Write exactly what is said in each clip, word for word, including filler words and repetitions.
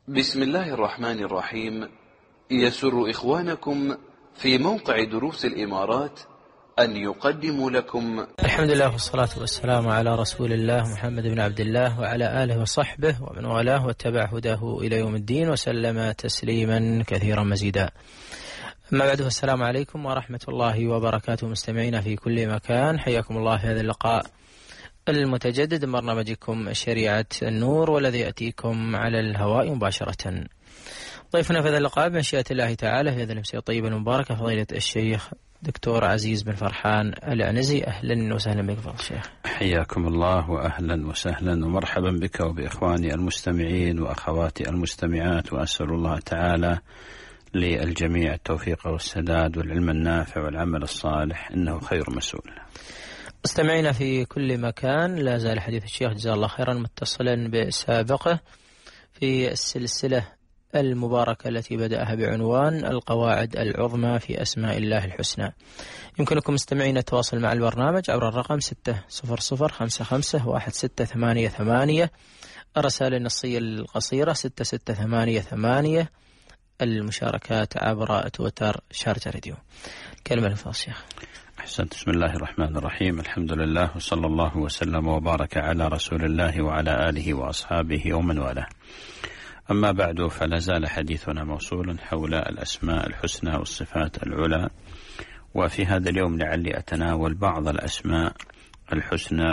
بسم الله الرحمن الرحيم. يسر إخوانكم في موقع دروس الإمارات أن يقدموا لكم الحمد لله والصلاة والسلام على رسول الله محمد بن عبد الله وعلى آله وصحبه ومن والاه واتبع هداه إلى يوم الدين وسلم تسليما كثيرا مزيدا. أما بعد، السلام عليكم ورحمة الله وبركاته. مستمعينا في كل مكان، حياكم الله في هذا اللقاء المتجدد من برنامجكم شريعة النور، والذي يأتيكم على الهواء مباشرة. ضيفنا في هذا اللقاء بمشيئة الله تعالى في هذه الأمسية الطيبة المباركة فضيلة الشيخ دكتور عزيز بن فرحان العنزي. أهلا وسهلا بك فضيلة الشيخ. حياكم الله وأهلا وسهلا ومرحبا بك وبإخواني المستمعين وأخواتي المستمعات، وأسأل الله تعالى للجميع التوفيق والسداد والعلم النافع والعمل الصالح، إنه خير مسؤول. مستمعينا في كل مكان، لا زال حديث الشيخ جزاه الله خيرا متصلا بسابقه في السلسلة المباركة التي بدأها بعنوان القواعد العظمى في أسماء الله الحسنى. يمكنكم مستمعين التواصل مع البرنامج عبر الرقم ستة صفر صفر خمسة خمسة واحد ستة ثمانية ثمانية، الرسائل النصية القصيرة ستة ستة ثمانية ثمانية، المشاركات عبر تويتر شارجة راديو. كلمة لفضل الشيخ. أحسنت. بسم الله الرحمن الرحيم، الحمد لله وصلى الله وسلم وبارك على رسول الله وعلى آله وأصحابه ومن والاه. أما بعد، فلا زال حديثنا موصولا حول الأسماء الحسنى والصفات العلى، وفي هذا اليوم لعلي أتناول بعض الأسماء الحسنى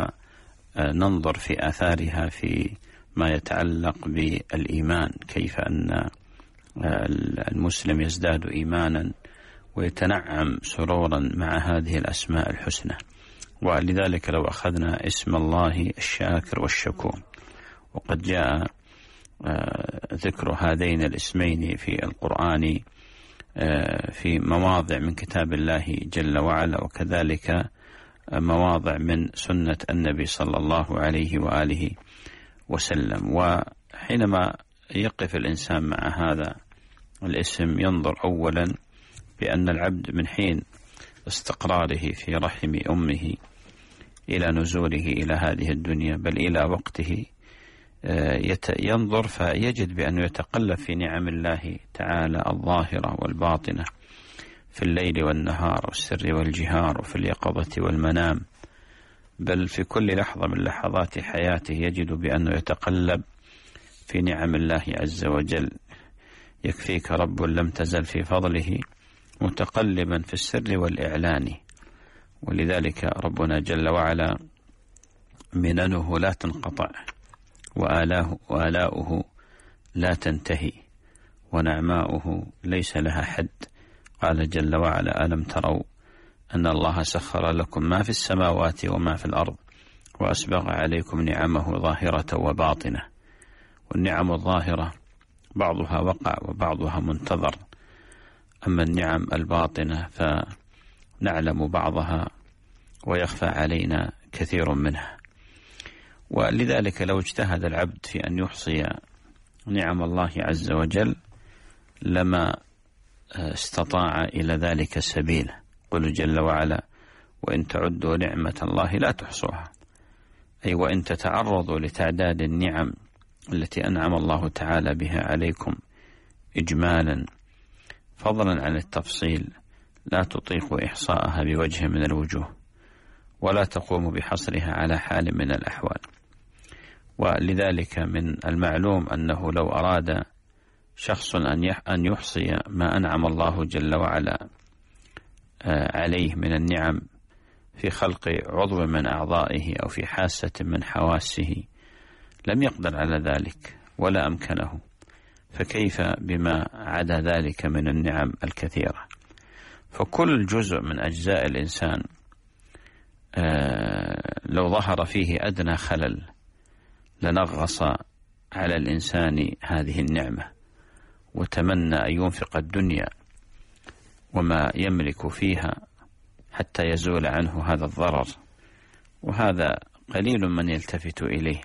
وننظر في آثارها في ما يتعلق بالإيمان، كيف أن المسلم يزداد إيمانا ويتنعم سرورا مع هذه الأسماء الحسنى. ولذلك لو أخذنا اسم الله الشاكر والشكور، وقد جاء ذكر هذين الاسمين في القرآن في مواضع من كتاب الله جل وعلا، وكذلك مواضع من سنة النبي صلى الله عليه وآله وسلم. وحينما يقف الإنسان مع هذا الاسم ينظر أولا بأن العبد من حين استقراره في رحم أمه إلى نزوله إلى هذه الدنيا، بل إلى وقته ينظر فيجد بأنه يتقلب في نعم الله تعالى الظاهرة والباطنة، في الليل والنهار والسر والجهار وفي اليقظة والمنام، بل في كل لحظة من لحظات حياته يجد بأنه يتقلب في نعم الله عز وجل. يكفيك رب لم تزل في فضله متقلبا في السر والإعلان. ولذلك ربنا جل وعلا مننه لا تنقطع، وآلاه وآلاؤه لا تنتهي، ونعماؤه ليس لها حد. قال جل وعلا: ألم تروا أن الله سخر لكم ما في السماوات وما في الأرض وأسبغ عليكم نعمه ظاهرة وباطنة. والنعم الظاهرة بعضها وقع وبعضها منتظر، أما النعم الباطنة فنعلم بعضها ويخفى علينا كثير منها. ولذلك لو اجتهد العبد في أن يحصي نعم الله عز وجل لما استطاع إلى ذلك سبيله. قل جل وعلا: وإن تعدوا نعمة الله لا تحصوها، أي وإن تتعرضوا لتعداد النعم التي أنعم الله تعالى بها عليكم إجمالا فضلا عن التفصيل لا تطيق إحصاءها بوجه من الوجوه، ولا تقوم بحصرها على حال من الأحوال. ولذلك من المعلوم أنه لو أراد شخص أن يحصي ما أنعم الله جل وعلا عليه من النعم في خلق عضو من أعضائه أو في حاسة من حواسه لم يقدر على ذلك ولا أمكنه، فكيف بما عدا ذلك من النعم الكثيرة؟ فكل جزء من أجزاء الإنسان لو ظهر فيه أدنى خلل لنغص على الإنسان هذه النعمة، وتمنى أن ينفق الدنيا وما يملك فيها حتى يزول عنه هذا الضرر، وهذا قليل من يلتفت إليه.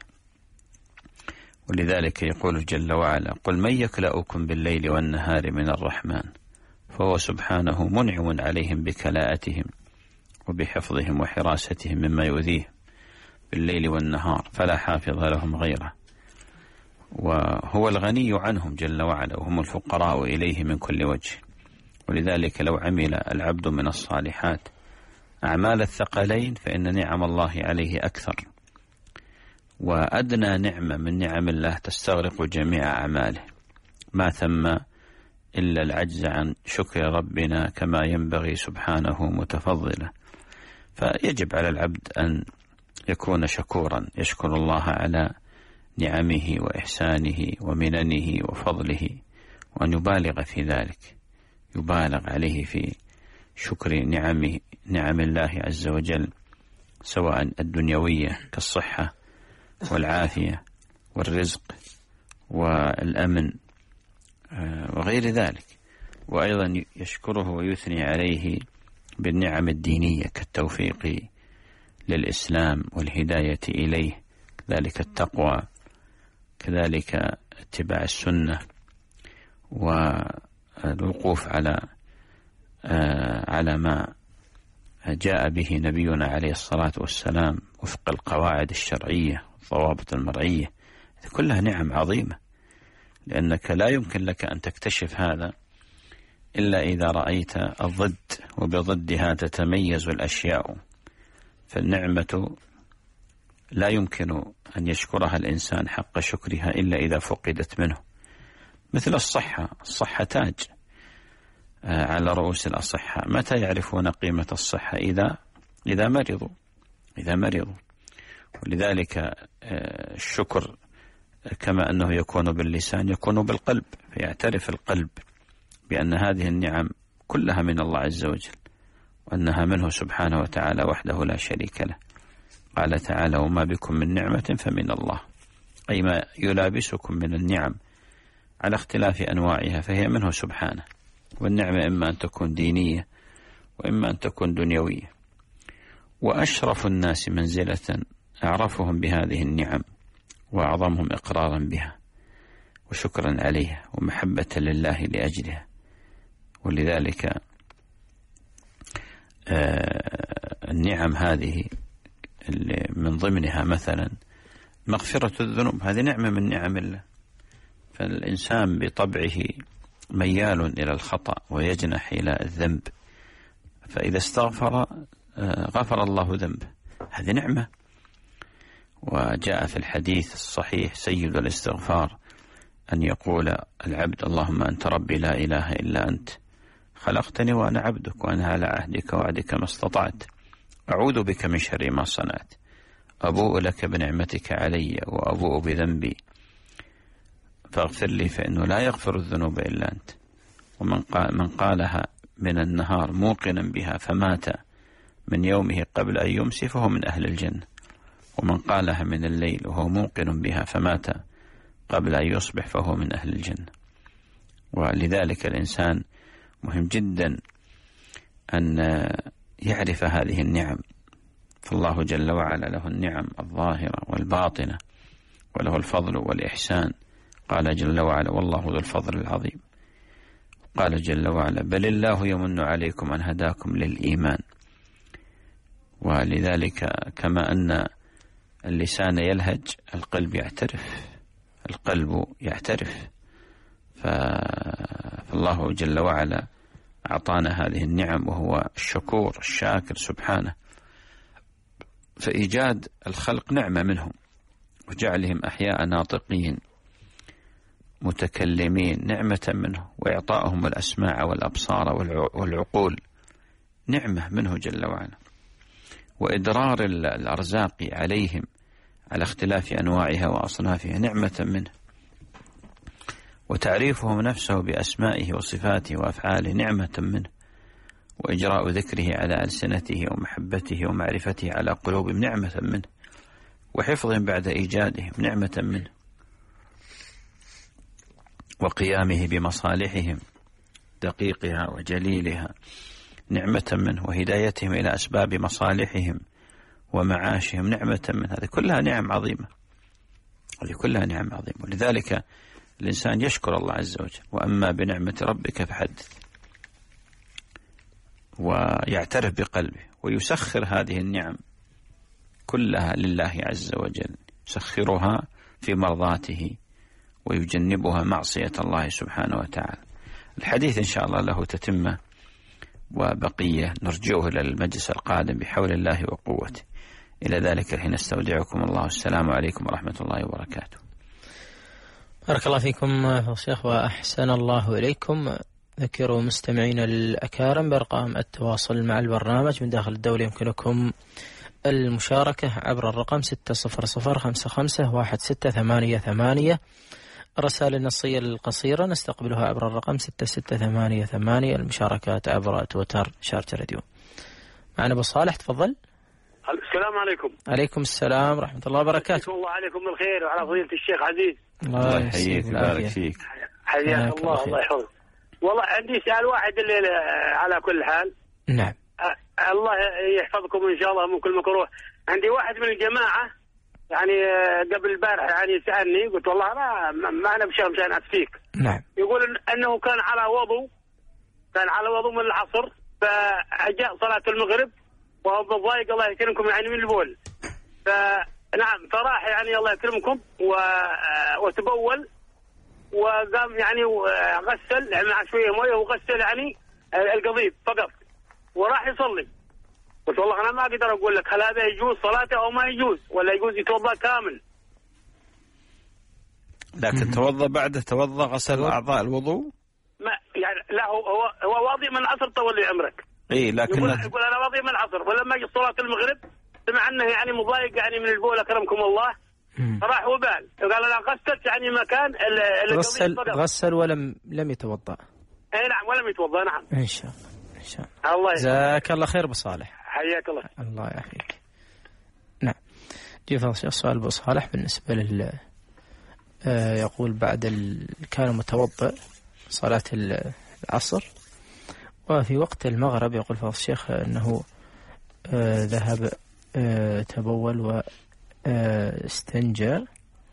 ولذلك يقول جل وعلا: قل من يكلأكم بالليل والنهار من الرحمن فهو سبحانه منعم عليهم بكلاءتهم وبحفظهم وحراستهم مما يؤذيهم بالليل والنهار فلا حافظ لهم غيره. وهو الغني عنهم جل وعلا، وهم الفقراء إليه من كل وجه. ولذلك لو عمل العبد من الصالحات أعمال الثقلين فإن نعم الله عليه أكثر، وأدنى نعمة من نعم الله تستغرق جميع أعماله، ما ثم إلا العجز عن شكر ربنا كما ينبغي سبحانه متفضلا. فيجب على العبد أن يكون شكورا، يشكر الله على نعمه وإحسانه ومننه وفضله، وأن يبالغ في ذلك، يبالغ عليه في شكر نعمه نعم الله عز وجل، سواء الدنيوية كالصحة والعافية والرزق والأمن وغير ذلك، وأيضا يشكره ويثني عليه بالنعم الدينية كالتوفيق للإسلام والهداية إليه، كذلك التقوى، كذلك اتباع السنة والوقوف على على ما جاء به نبينا عليه الصلاة والسلام وفق القواعد الشرعية والضوابط المرعية. كلها نعم عظيمة، لأنك لا يمكن لك أن تكتشف هذا إلا إذا رأيت الضد، وبضدها تتميز الأشياء. فالنعمة لا يمكن أن يشكرها الإنسان حق شكرها إلا إذا فقدت منه، مثل الصحة. الصحة تاج على رؤوس الأصحاء. متى يعرفون قيمة الصحة؟ إذا إذا مرضوا إذا مرضوا ولذلك الشكر كما أنه يكون باللسان يكون بالقلب، فيعترف القلب بأن هذه النعم كلها من الله عز وجل، وأنها منه سبحانه وتعالى وحده لا شريك له. قال تعالى: وما بكم من نعمة فمن الله، أي ما يلابسكم من النعم على اختلاف أنواعها فهي منه سبحانه. والنعمة إما أن تكون دينية وإما أن تكون دنيوية. وأشرف الناس منزلة أعرفهم بهذه النعم وأعظمهم إقرارا بها وشكرا عليها ومحبة لله لأجلها. ولذلك النعم هذه من ضمنها مثلا مغفرة الذنوب، هذه نعمة من نعم الله. فالإنسان بطبعه ميال إلى الخطأ ويجنح إلى الذنب، فإذا استغفر غفر الله ذنبه، هذه نعمة. وجاء في الحديث الصحيح سيد الاستغفار أن يقول العبد: اللهم أنت ربي لا إله إلا أنت، خلقتني وأنا عبدك، وأنا على عهدك ووعدك ما استطعت، أعوذ بك من شر ما صنعت، أبوء لك بنعمتك علي وأبوء بذنبي فاغفر لي فإنه لا يغفر الذنوب إلا أنت. ومن قال من قالها من النهار موقنا بها فمات من يومه قبل أن يمسي فهو من أهل الجنة، ومن قالها من الليل وهو موقن بها فمات قبل أن يصبح فهو من أهل الجنة. ولذلك الإنسان مهم جدا أن يعرف هذه النعم، فالله جل وعلا له النعم الظاهرة والباطنة، وله الفضل والإحسان. قال جل وعلا: والله ذو الفضل العظيم. قال جل وعلا: بل الله يمن عليكم أن هداكم للإيمان. ولذلك كما أن اللسان يلهج القلب يعترف، القلب يعترف. فالله جل وعلا أعطانا هذه النعم وهو الشكور الشاكر سبحانه. فإيجاد الخلق نعمة منهم، وجعلهم أحياء ناطقين متكلمين نعمة منه، وإعطائهم الأسماع والأبصار والعقول نعمة منه جل وعلا، وإدرار الأرزاق عليهم على اختلاف أنواعها وأصنافها نعمة منه، وتعريفهم نفسه بأسمائه وصفاته وأفعاله نعمة منه، وإجراء ذكره على ألسنته ومحبته ومعرفته على قلوبهم نعمة منه، وحفظهم بعد إيجادهم نعمة منه، وقيامه بمصالحهم دقيقها وجليلها نعمة منه، وهدايتهم إلى أسباب مصالحهم ومعاشهم نعمة منه. هذه كلها نعم عظيمة، هذه كلها نعم عظيمة. ولذلك الإنسان يشكر الله عز وجل: وأما بنعمة ربك فحدث، ويعترف بقلبه ويسخر هذه النعم كلها لله عز وجل، يسخرها في مرضاته ويجنبها معصية الله سبحانه وتعالى. الحديث إن شاء الله له تتمة وبقية نرجعه إلى المجلس القادم بحول الله وقوته. إلى ذلك الحين استودعكم الله، السلام عليكم ورحمة الله وبركاته. بارك الله فيكم شيخ وأحسن الله إليكم. ذكروا مستمعين الأكارم بأرقام التواصل مع البرنامج من داخل الدولة، يمكنكم المشاركة عبر الرقم ستة صفر صفر خمسة خمسة واحد ستة ثمانية ثمانية. الرسائل النصية القصيرة نستقبلها عبر الرقم ستة ستة ثمانية ثمانية. المشاركات عبر تويتر شارجة راديو. معنا أبو صالح، تفضل. السلام عليكم. عليكم السلام ورحمة الله وبركاته. الله عليكم بالخير وعلى فضيلة الشيخ عزيز. الله يحييك ويبارك فيك. حياك الله. الله يحفظك. والله عندي سؤال واحد الليلة على كل حال. نعم. أه الله يحفظكم إن شاء الله من كل مكروه. عندي واحد من الجماعة يعني قبل البارح يعني سألني، قلت والله ما ما أنا بشر مشان أفتيك. نعم. يقول أنه كان على وضوء كان على وضوء من العصر، فأجاء صلاة المغرب وهو مضايق الله يكرمكم يعني من البول، فنعم فراح يعني الله يكرمكم و... وتبول وقام يعني غسل يعني مع شوية مويه وغسل يعني القضيب فقط وراح يصلي. قلت والله أنا ما أقدر أقول لك هل هذا يجوز صلاته أو ما يجوز، ولا يجوز يتوضأ كامل. لكن توضأ بعد توضأ غسل أعضاء الوضوء؟ ما يعني لا هو هو, هو واضي من العصر طول لي عمرك. إيه لكن يقول, يقول أنا واضي من العصر، ولما جت صلاة المغرب سمع أنه يعني مضايق يعني من البول أكرمكم الله، فراح وبال قال أنا غسلت يعني مكان غسل غسل ولم لم يتوضأ. أي نعم ولم يتوضأ. نعم إن شاء الله إن شاء الله. الله جزاك الله خير أبو صالح. حياك الله. الله يحييك. نعم. جيف السؤال أبو صالح بالنسبة لل آه يقول بعد ال... كان متوضئ صلاة العصر وفي وقت المغرب، يقول فضل الشيخ أنه آه ذهب آه تبول واستنجى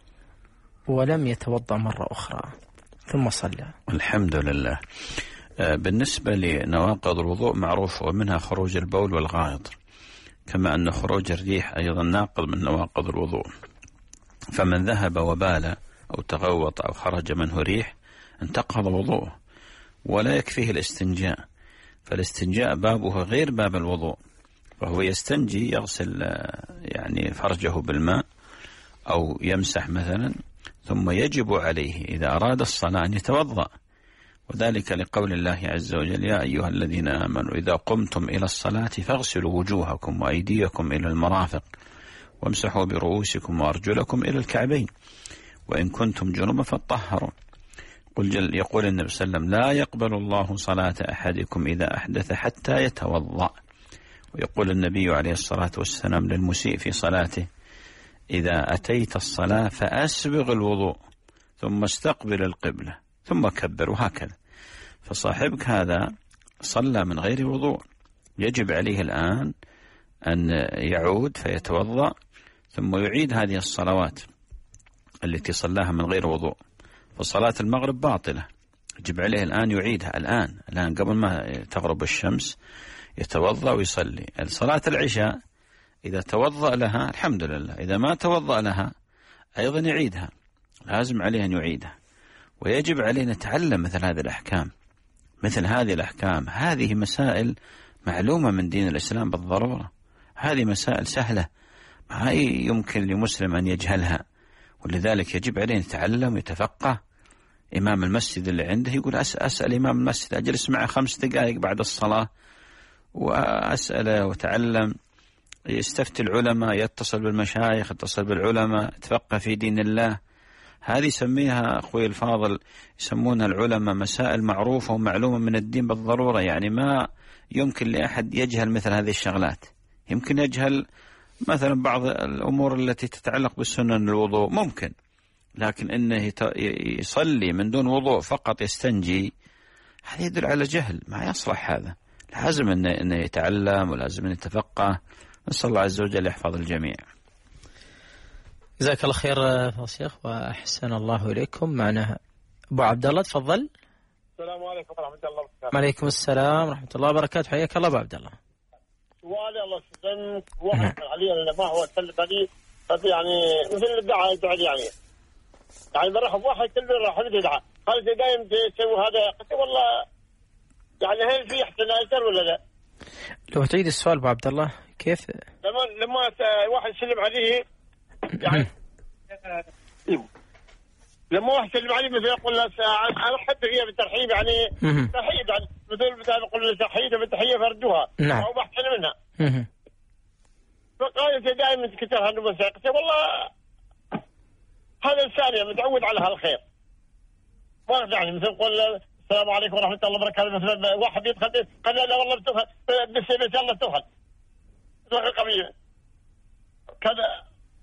ولم يتوضأ مرة أخرى ثم صلى. الحمد لله. بالنسبة لنواقض الوضوء معروف ومنها خروج البول والغائط، كما أن خروج الريح أيضا ناقض من نواقض الوضوء. فمن ذهب وبال أو تغوط أو خرج منه ريح انتقض وضوءه، ولا يكفيه الاستنجاء، فالاستنجاء بابه غير باب الوضوء، وهو يستنجي يغسل يعني فرجه بالماء أو يمسح مثلا، ثم يجب عليه إذا أراد الصلاة أن يتوضأ، وذلك لقول الله عز وجل يا أيها الذين آمنوا إذا قمتم إلى الصلاة فاغسلوا وجوهكم وأيديكم إلى المرافق وامسحوا برؤوسكم وأرجلكم إلى الكعبين وإن كنتم جنبا فاطهروا. يقول النبي صلى الله عليه وسلم لا يقبل الله صلاة أحدكم إذا أحدث حتى يتوضأ. ويقول النبي عليه الصلاة والسلام للمسيء في صلاته إذا أتيت الصلاة فأسبغ الوضوء ثم استقبل القبلة ثم كبر، وهكذا. فصاحبك هذا صلى من غير وضوء، يجب عليه الآن أن يعود فيتوضأ ثم يعيد هذه الصلوات التي صلاها من غير وضوء. فصلاة المغرب باطلة، يجب عليه الآن يعيدها الآن الآن قبل ما تغرب الشمس يتوضأ ويصلي. صلاة العشاء إذا توضأ لها الحمد لله، إذا ما توضأ لها أيضا يعيدها، لازم عليه أن يعيدها. ويجب علينا نتعلم مثل هذه الأحكام، مثل هذه الأحكام هذه مسائل معلومة من دين الإسلام بالضرورة، هذه مسائل سهلة ما يمكن لمسلم أن يجهلها، ولذلك يجب عليه نتعلم ويتفقه. إمام المسجد اللي عنده يقول أسأل, أسأل إمام المسجد، أجلس معه خمس دقائق بعد الصلاة وأسأله وتعلم، يستفتي العلماء، يتصل بالمشايخ، يتصل بالعلماء، يتفقه في دين الله. هذه يسميها أخوي الفاضل يسمونها العلماء مسائل معروفة ومعلومة من الدين بالضرورة، يعني ما يمكن لأحد يجهل مثل هذه الشغلات. يمكن يجهل مثلا بعض الأمور التي تتعلق بالسنن الوضوء ممكن، لكن إنه يصلي من دون وضوء فقط يستنجي هذا يدل على جهل، ما يصلح هذا. لازم إنه, إنه يتعلم ولازم إنه يتفقه. نسأل الله عز وجل يحفظ الجميع. جزاك الله خير فضيلة الشيخ وأحسن الله إليكم. معنا أبو عبد الله، تفضل. السلام عليكم ورحمة الله وبركاته. وعليكم السلام ورحمة الله وبركاته. حياك الله أبو عبد الله. سؤالي الله يسلمك، واحد علي ما هو السلب هذه يعني مثل الدعاء الدعاء يعني يعني برحب واحد كل راح يدعى قال دايم تسوي هذا قلت والله يعني هل في احتياج ولا لا؟ لو تعيد السؤال ابو عبد الله كيف؟ لما لما واحد يسلم عليه يعني لما واحد يسلم عليه مثلا يقول له انا احب فيها بالترحيب يعني تحيه يعني مثل مثلا يقول له تحيه بالتحيه فردوها نعم. او بحث منها. فقال دائما تكترها انه بس والله هذا انسان يعني متعود على هالخير. ما يعني مثل يقول السلام عليكم ورحمه الله وبركاته مثلا واحد يدخل قال لا والله بتدخل بس ان شاء الله تدخل دخل قبيله كذا.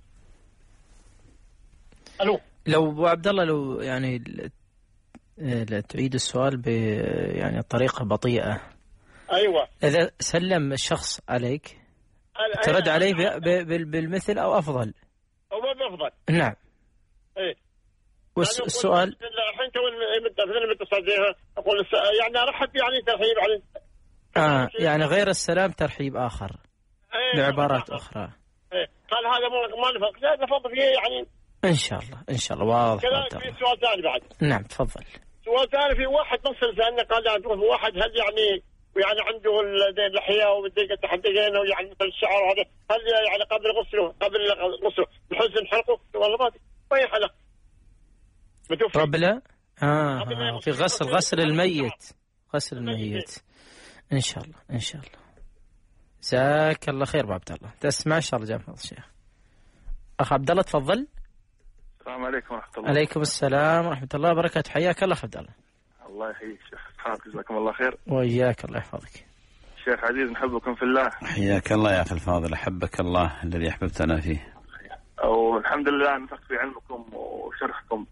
الو لو ابو عبد الله لو يعني لا تعيد السؤال ب يعني طريقه بطيئه. ايوه اذا سلم الشخص عليك ترد عليه بالمثل او افضل؟ او افضل نعم. ايه والسؤال الحين تو المتصل اقول يعني ارحب يعني ترحيب عليه اه يعني غير السلام ترحيب اخر ايه بعبارات اخرى. ايه قال هذا ما نفق لا نفضل فيه يعني ان شاء الله ان شاء الله واضح. كذا في سؤال ثاني بعد. نعم تفضل. سؤال ثاني في واحد نص لسانه قال يعني واحد هل يعني ويعني عنده اللحيه والدقه تحدقين ويعني مثل الشعر وهذا هل يعني قبل غسله قبل غسله بحسن حلقه والله ما ما يحلق قبل آه, آه في غسل غسل الميت غسل الميت ان شاء الله ان شاء الله. جزاك الله خير ابو عبد الله تسمع ان شاء الله جزاك الله الشيخ. اخ عبد الله تفضل. السلام عليكم ورحمه الله. عليكم السلام ورحمه الله وبركاته. حياك الله عبد الله. الله يحييك شيخ حافظ جزاكم الله خير. وإياك الله يحفظك. شيخ عزيز نحبكم في الله. حياك الله يا أخي الفاضل أحبك الله الذي أحببتنا فيه. والحمد لله نثق في علمكم وشرحكم.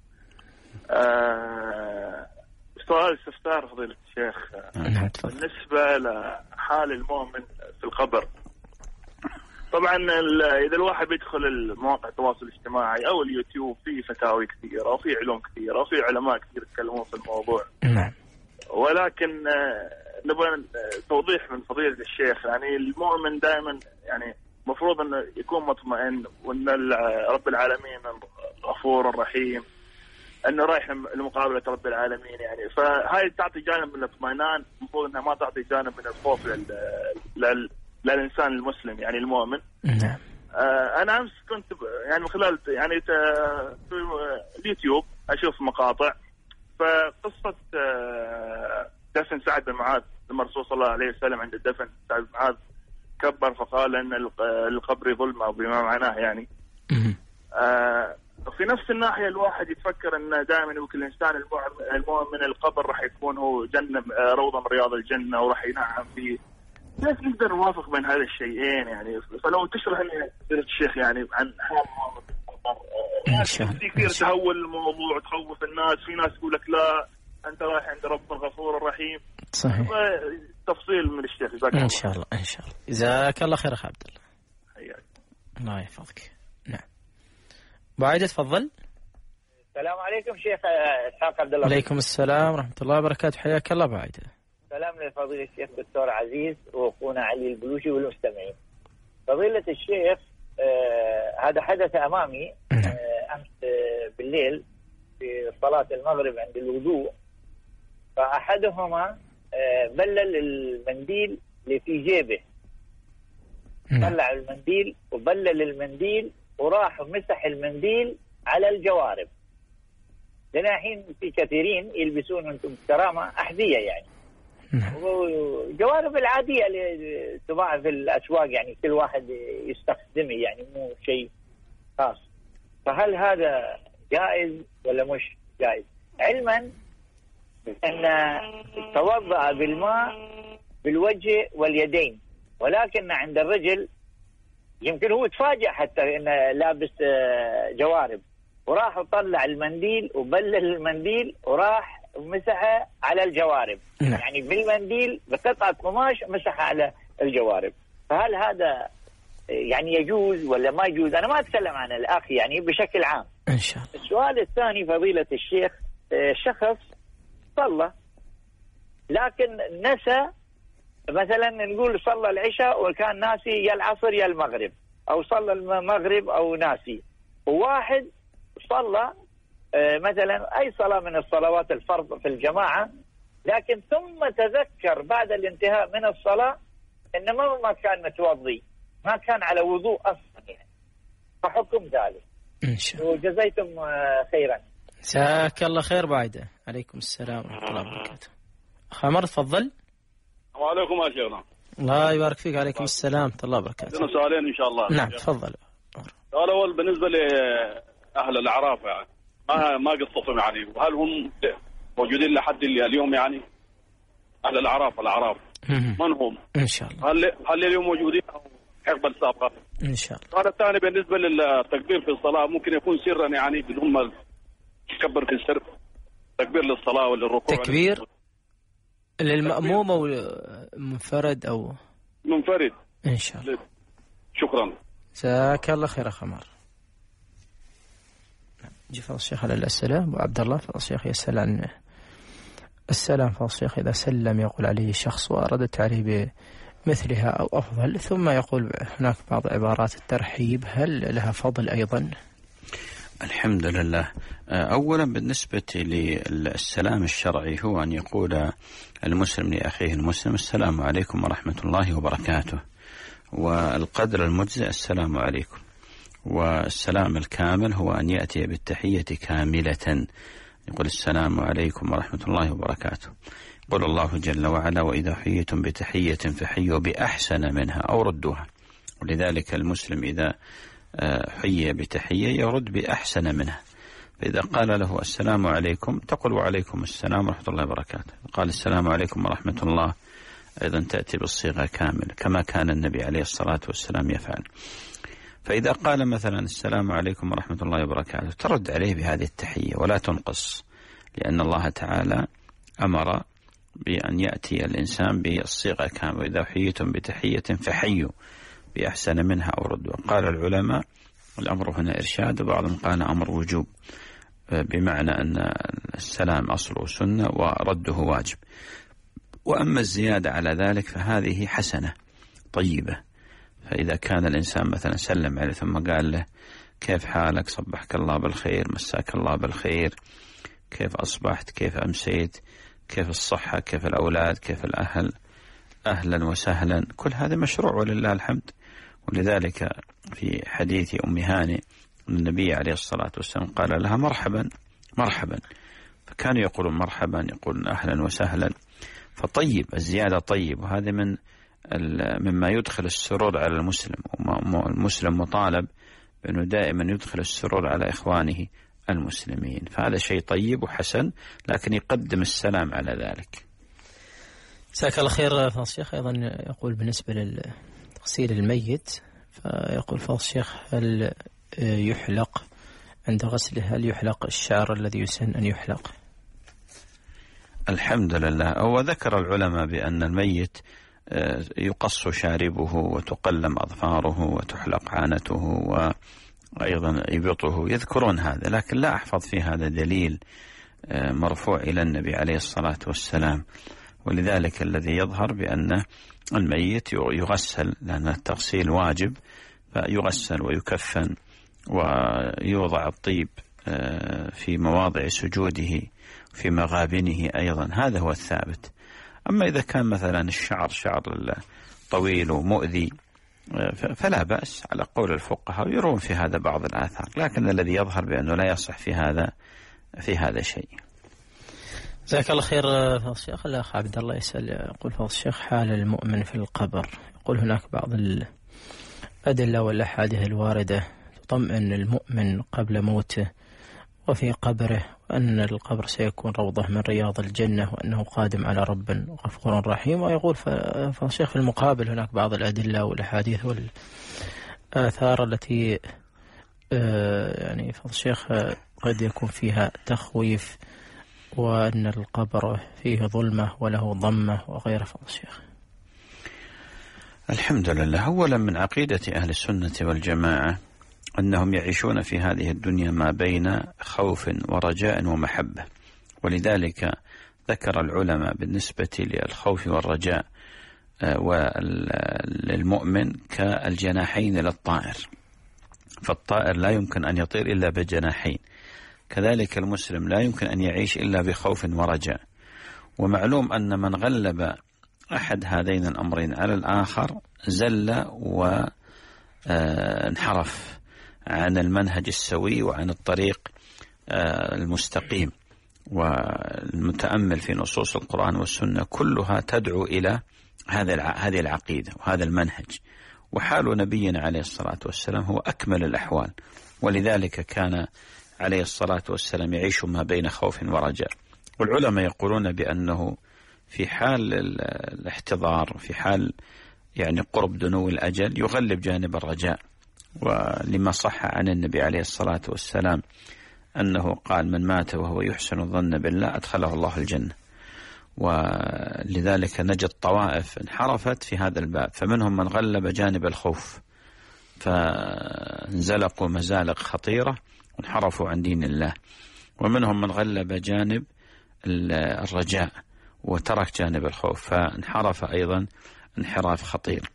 آه سؤال استفسار فضيلة الشيخ. نعم بالنسبة لحال المؤمن في القبر. طبعا إذا الواحد بيدخل المواقع التواصل الاجتماعي أو اليوتيوب في فتاوي كثيرة وفي علوم كثيرة وفي علماء كثير يتكلمون في الموضوع. نعم. ولكن نبغى توضيح من فضيلة الشيخ يعني المؤمن دائما يعني مفروض أنه يكون مطمئن وأن رب العالمين غفور رحيم أنه رايح لمقابلة رب العالمين يعني فهاي تعطي جانب من الاطمئنان المفروض أنها ما تعطي جانب من الخوف لل... لل... للإنسان المسلم يعني المؤمن. نعم. آه أنا أمس كنت يعني من خلال يعني في اليوتيوب أشوف مقاطع فقصة آه دفن سعد بن معاذ لما الرسول صلى الله عليه وسلم عند الدفن سعد بن معاذ كبر فقال أن القبر ظلمة بما معناه يعني. آه في نفس الناحية الواحد يتفكر أن دائما يقول الإنسان المؤمن القبر راح يكون هو جنة روضة من رياض الجنة وراح ينعم فيه. كيف نقدر نوافق بين هذا الشيئين يعني فلو تشرح لي فضيلة الشيخ يعني عن حال المؤمن في كثير تهول الموضوع تخوف الناس في ناس يقول لك لا أنت رايح عند رب الغفور الرحيم. صحيح. تفصيل من الشيخ جزاك الله. إن شاء الله إن شاء الله جزاك الله خير أخ عبد الله. حياك. الله يحفظك. نعم. أبو عايدة تفضل. السلام عليكم شيخ إسحاق عبد الله. عليكم السلام ورحمة الله وبركاته حياك الله أبو عايدة. سلام لفضيلة الشيخ دكتور عزيز وأخونا علي البلوشي والمستمعين. فضيلة الشيخ آه هذا حدث أمامي آه أمس آه بالليل في صلاة المغرب عند الوضوء فأحدهما آه بلل المنديل اللي في جيبه طلع المنديل وبلل المنديل وراح ومسح المنديل على الجوارب. لنا الحين في كثيرين يلبسون انتم كرامة أحذية يعني وجوارب العادية اللي تباع في الأسواق يعني كل واحد يستخدمه يعني مو شيء خاص. فهل هذا جائز ولا مش جائز؟ علما أن توضأ بالماء بالوجه واليدين ولكن عند الرجل يمكن هو تفاجأ حتى أنه لابس جوارب وراح وطلع المنديل وبلل المنديل وراح ومسحه على الجوارب. نعم. يعني بالمنديل بقطعة قماش مسحه على الجوارب. فهل هذا يعني يجوز ولا ما يجوز؟ أنا ما أتكلم عن الأخ يعني بشكل عام. إن شاء الله. السؤال الثاني فضيلة الشيخ شخص صلى لكن نسى مثلا نقول صلى العشاء وكان ناسي يا العصر يا المغرب أو صلى المغرب أو ناسي وواحد صلى مثلا أي صلاة من الصلوات الفرض في الجماعة، لكن ثم تذكر بعد الانتهاء من الصلاة إن ما كان متوضي، ما كان على وضوء أصلا يعني، فحكم ذلك. إن شاء الله. وجزيتم خيرا. جزاك الله خير بعيدة. عليكم السلام ورحمة الله وبركاته. خمر تفضل. وعليكم يا شيخنا. الله يبارك فيك. عليكم السلام ورحمة الله وبركاته. عندنا سؤالين إن شاء الله. نعم تفضل. السؤال الأول بالنسبة لأهل الأعراف يعني ما ما قصصهم يعني، وهل هم موجودين لحد اليوم يعني؟ أهل الأعراف الأعراف من هم؟ إن شاء الله. هل هل اليوم موجودين أو حقبة السابقة؟ إن شاء الله. السؤال الثاني بالنسبة للتكبير في الصلاة، ممكن يكون سرا يعني بدون يكبر في السر، تكبير للصلاة ولا الركوع؟ تكبير للمأموم أو منفرد أو منفرد؟ إن شاء الله. شكرا. جزاك الله خير خمار. جي فضل الشيخ على الأسئلة. أبو عبد الله فضل الشيخ يسأل عن السلام. فضل الشيخ إذا سلم يقول عليه شخص وأردت عليه بمثلها أو أفضل، ثم يقول هناك بعض عبارات الترحيب، هل لها فضل أيضا؟ الحمد لله. أولا بالنسبة للسلام الشرعي هو أن يقول المسلم لأخيه المسلم السلام عليكم ورحمة الله وبركاته، والقدر المجزئ السلام عليكم. والسلام الكامل هو أن يأتي بالتحية كاملة، يقول السلام عليكم ورحمة الله وبركاته. قل الله جل وعلا وإذا حييتم بتحية فحيوا بأحسن منها أو ردوها. ولذلك المسلم إذا حيي بتحية يرد بأحسن منها. فإذا قال له السلام عليكم تقول وعليكم السلام ورحمة الله وبركاته. قال السلام عليكم ورحمة الله أيضا تأتي بالصيغة كاملة كما كان النبي عليه الصلاة والسلام يفعل. فإذا قال مثلا السلام عليكم ورحمة الله وبركاته ترد عليه بهذه التحية ولا تنقص، لأن الله تعالى أمر بأن يأتي الإنسان بالصيغة كاملة. إذا حييتم بتحية فحيوا بأحسن منها أو ردوا. قال العلماء الأمر هنا إرشاد، وبعضهم قال أمر وجوب، بمعنى أن السلام أصله سنة ورده واجب. وأما الزيادة على ذلك فهذه حسنة طيبة. فإذا كان الإنسان مثلا سلم عليه ثم قال له كيف حالك، صبحك الله بالخير، مساك الله بالخير، كيف أصبحت، كيف أمسيت، كيف الصحة، كيف الأولاد، كيف الأهل، أهلا وسهلا، كل هذا مشروع ولله الحمد. ولذلك في حديث أم هانئ النبي عليه الصلاة والسلام قال لها مرحبا مرحبا، فكانوا يقولون مرحبا، يقولون أهلا وسهلا. فطيب، الزيادة طيب، وهذا من مما يدخل السرور على المسلم. والمسلم مطالب بأنه دائما يدخل السرور على إخوانه المسلمين، فهذا شيء طيب وحسن، لكن يقدم السلام على ذلك. جزاك الله خير. فضل الشيخ أيضا يقول بالنسبة لتغسيل الميت، فيقول فضل الشيخ هل يحلق عند غسله، هل يحلق الشعر الذي يسن أن يحلق؟ الحمد لله. وذكر العلماء بأن الميت يقص شاربه وتقلم أظفاره وتحلق عانته وأيضا إبطه، يذكرون هذا، لكن لا أحفظ في هذا دليل مرفوع إلى النبي عليه الصلاة والسلام. ولذلك الذي يظهر بأن الميت يغسل، لأن التغسيل واجب، فيغسل ويكفن ويوضع الطيب في مواضع سجوده في مغابنه أيضا، هذا هو الثابت. أما إذا كان مثلا الشعر شعر طويل ومؤذي فلا بأس على قول الفقهاء، ويرون في هذا بعض الآثار، لكن الذي يظهر بأنه لا يصح في هذا في هذا شيء. جزاك الله خير. فضل الشيخ الأخ عبد الله يسأل، يقول فضل الشيخ حال المؤمن في القبر، يقول هناك بعض الأدلة والأحاديث الواردة تطمئن المؤمن قبل موته وفي قبره، وأن القبر سيكون روضة من رياض الجنة، وأنه قادم على رب غفور رحيم. ويقول فضل الشيخ في المقابل هناك بعض الأدلة والأحاديث والآثار التي يعني فضل الشيخ قد يكون فيها تخويف، وأن القبر فيه ظلمة وله ضمة وغيره. فضل الشيخ. الحمد لله. أولا من عقيدة أهل السنة والجماعة أنهم يعيشون في هذه الدنيا ما بين خوف ورجاء ومحبة، ولذلك ذكر العلماء بالنسبة للخوف والرجاء وللمؤمن كالجناحين للطائر، فالطائر لا يمكن أن يطير إلا بجناحين، كذلك المسلم لا يمكن أن يعيش إلا بخوف ورجاء. ومعلوم أن من غلب أحد هذين الأمرين على الآخر زل وانحرف عن المنهج السوي وعن الطريق المستقيم. والمتأمل في نصوص القرآن والسنة كلها تدعو إلى هذه العقيدة وهذا المنهج. وحال نبينا عليه الصلاة والسلام هو أكمل الأحوال، ولذلك كان عليه الصلاة والسلام يعيش ما بين خوف ورجاء. والعلماء يقولون بأنه في حال الاحتضار، في حال يعني قرب دنو الأجل، يغلب جانب الرجاء. ولما صح عن النبي عليه الصلاة والسلام أنه قال: من مات وهو يحسن الظن بالله أدخله الله الجنة. ولذلك نجد طوائف انحرفت في هذا الباب، فمنهم من غلب جانب الخوف فانزلقوا مزالق خطيرة وانحرفوا عن دين الله، ومنهم من غلب جانب الرجاء وترك جانب الخوف فانحرف أيضا انحراف خطير.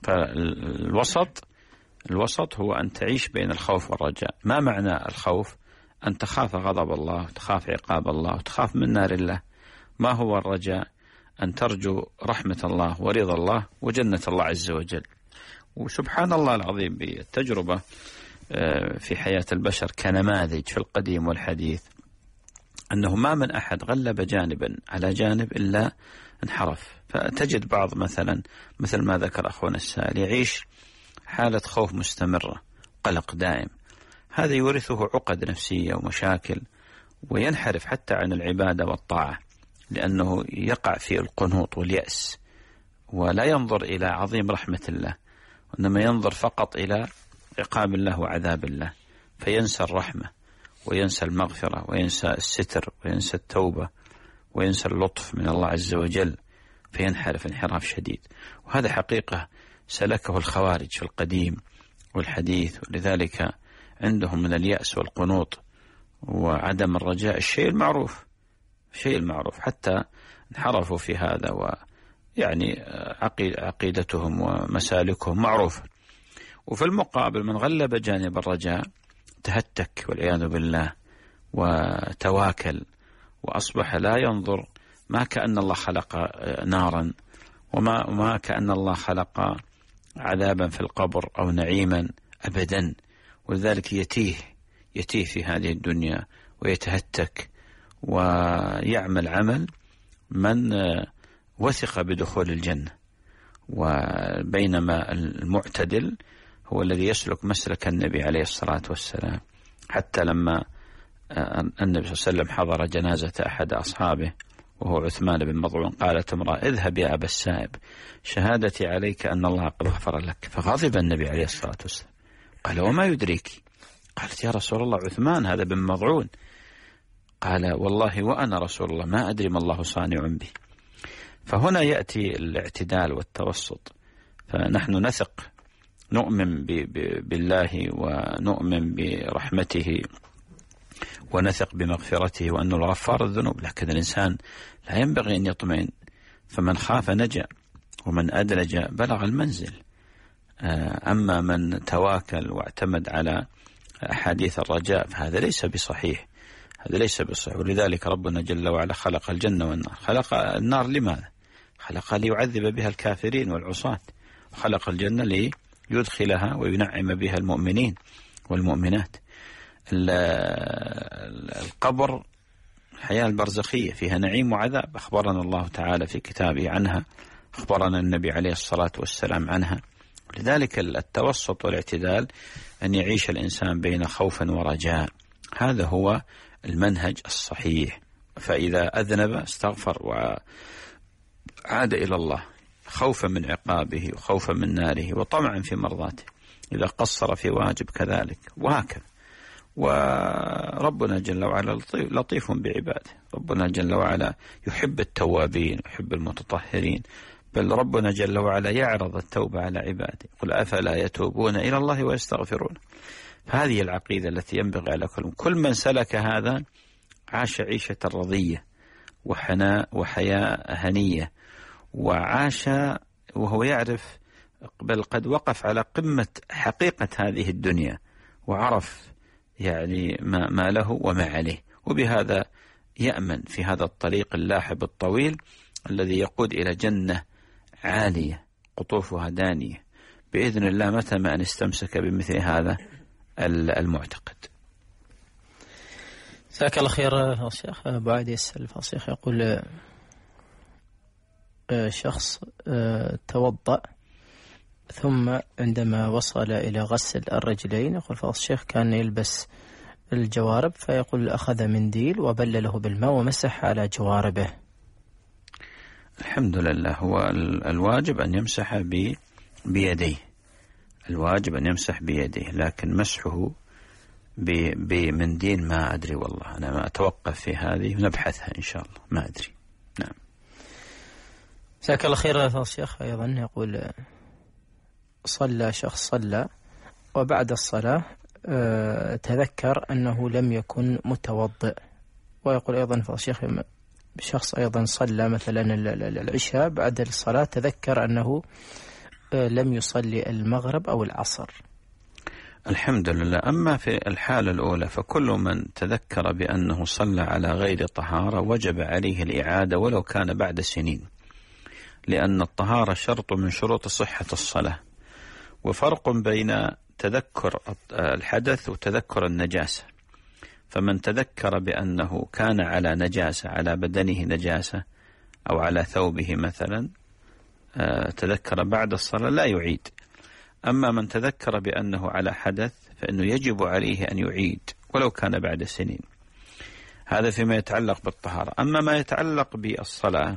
فالوسط الوسط هو أن تعيش بين الخوف والرجاء. ما معنى الخوف؟ أن تخاف غضب الله وتخاف عقاب الله وتخاف من نار الله. ما هو الرجاء؟ أن ترجو رحمة الله ورضا الله وجنة الله عز وجل. وسبحان الله العظيم بالتجربة في حياة البشر كنماذج في القديم والحديث، أنه ما من أحد غلب جانبا على جانب إلا انحرف. فتجد بعض مثلا مثل ما ذكر أخونا السائل يعيش حالة خوف مستمرة، قلق دائم، هذا يورثه عقد نفسية ومشاكل، وينحرف حتى عن العبادة والطاعة، لأنه يقع في القنوط واليأس، ولا ينظر إلى عظيم رحمة الله، وإنما ينظر فقط إلى عقاب الله وعذاب الله، فينسى الرحمة وينسى المغفرة وينسى الستر وينسى التوبة وينسى اللطف من الله عز وجل، فينحرف انحراف شديد. وهذا حقيقة سلكه الخوارج في القديم والحديث، ولذلك عندهم من اليأس والقنوط وعدم الرجاء الشيء المعروف، شيء المعروف، حتى انحرفوا في هذا، ويعني عقيدتهم ومسالكهم معروفة. وفي المقابل من غلب جانب الرجاء تهتك والعياذ بالله وتواكل، وأصبح لا ينظر، ما كأن الله خلق نارا، وما ما كأن الله خلق عذابا في القبر أو نعيما أبدا. ولذلك يتيه يتيه في هذه الدنيا ويتهتك ويعمل عمل من وثق بدخول الجنة. وبينما المعتدل هو الذي يسلك مسلك النبي عليه الصلاة والسلام. حتى لما النبي صلى الله عليه وسلم حضر جنازة أحد أصحابه وهو عثمان بن مظعون، قالت امرأة: اذهب يا أبا السائب، شهادتي عليك أن الله قد غفر لك. فغضب النبي عليه الصلاة والسلام، قال: وما يدريك؟ قالت: يا رسول الله عثمان هذا بن مظعون. قال: والله وأنا رسول الله ما أدري ما الله صانع به. فهنا يأتي الاعتدال والتوسط. فنحن نثق، نؤمن بالله ونؤمن برحمته ونثق بمغفرته وأنه الغفار الذنوب، لكن الإنسان لا ينبغي أن يطمئن. فمن خاف نجا ومن أدلج بلغ المنزل. أما من تواكل واعتمد على أحاديث الرجاء فهذا ليس بصحيح، هذا ليس بصحيح. ولذلك ربنا جل وعلا خلق الجنة والنار. خلق النار لماذا؟ خلق ليعذب بها الكافرين والعصاة، وخلق الجنة ليدخلها وينعم بها المؤمنين والمؤمنات. القبر الحياة البرزخية فيها نعيم وعذاب، أخبرنا الله تعالى في كتابه عنها، أخبرنا النبي عليه الصلاة والسلام عنها. لذلك التوسط والاعتدال أن يعيش الإنسان بين خوف ورجاء، هذا هو المنهج الصحيح. فإذا أذنب استغفر وعاد إلى الله خوفا من عقابه وخوفا من ناره وطمعا في مرضاته، إذا قصر في واجب كذلك، وهكذا. وربنا جل وعلا لطيف بعباده، ربنا جل وعلا يحب التوابين ويحب المتطهرين، بل ربنا جل وعلا يعرض التوبة على عباده، قل أفلا يتوبون إلى الله ويستغفرون. فهذه العقيدة التي ينبغي على كل كل من سلك هذا عاش عيشة رضية وحناء وحياة هنية، وعاش وهو يعرف، بل قد وقف على قمة حقيقة هذه الدنيا، وعرف يعني ما, ما له وما عليه، وبهذا يأمن في هذا الطريق اللاحب الطويل الذي يقود إلى جنة عالية قطوفها دانية بإذن الله متى ما أن استمسك بمثل هذا المعتقد. جزاك الله خير الشيخ. أبو عادي يسأل الشيخ يقول شخص توضأ ثم عندما وصل إلى غسل الرجلين يقول فضل الشيخ كان يلبس الجوارب، فيقول أخذ منديل وبلله بالماء ومسح على جواربه. الحمد لله. هو الواجب أن يمسح بيديه، الواجب أن يمسح بيديه، لكن مسحه بمنديل ما أدري والله، أنا ما أتوقف في هذه، نبحثها إن شاء الله، ما أدري. نعم. جزاك الله خير يا الشيخ. أيضا يقول صلى شخص صلى وبعد الصلاة تذكر أنه لم يكن متوضئ، ويقول أيضا فضل الشيخ شخص أيضا صلى مثلا العشاء بعد الصلاة تذكر أنه لم يصلي المغرب أو العصر. الحمد لله. أما في الحالة الأولى فكل من تذكر بأنه صلى على غير طهارة وجب عليه الإعادة ولو كان بعد سنين، لأن الطهارة شرط من شروط صحة الصلاة، وفرق بين تذكر الحدث وتذكر النجاسة. فمن تذكر بأنه كان على نجاسة، على بدنه نجاسة أو على ثوبه مثلا، تذكر بعد الصلاة لا يعيد. أما من تذكر بأنه على حدث فإنه يجب عليه أن يعيد ولو كان بعد سنين. هذا فيما يتعلق بالطهارة. أما ما يتعلق بالصلاة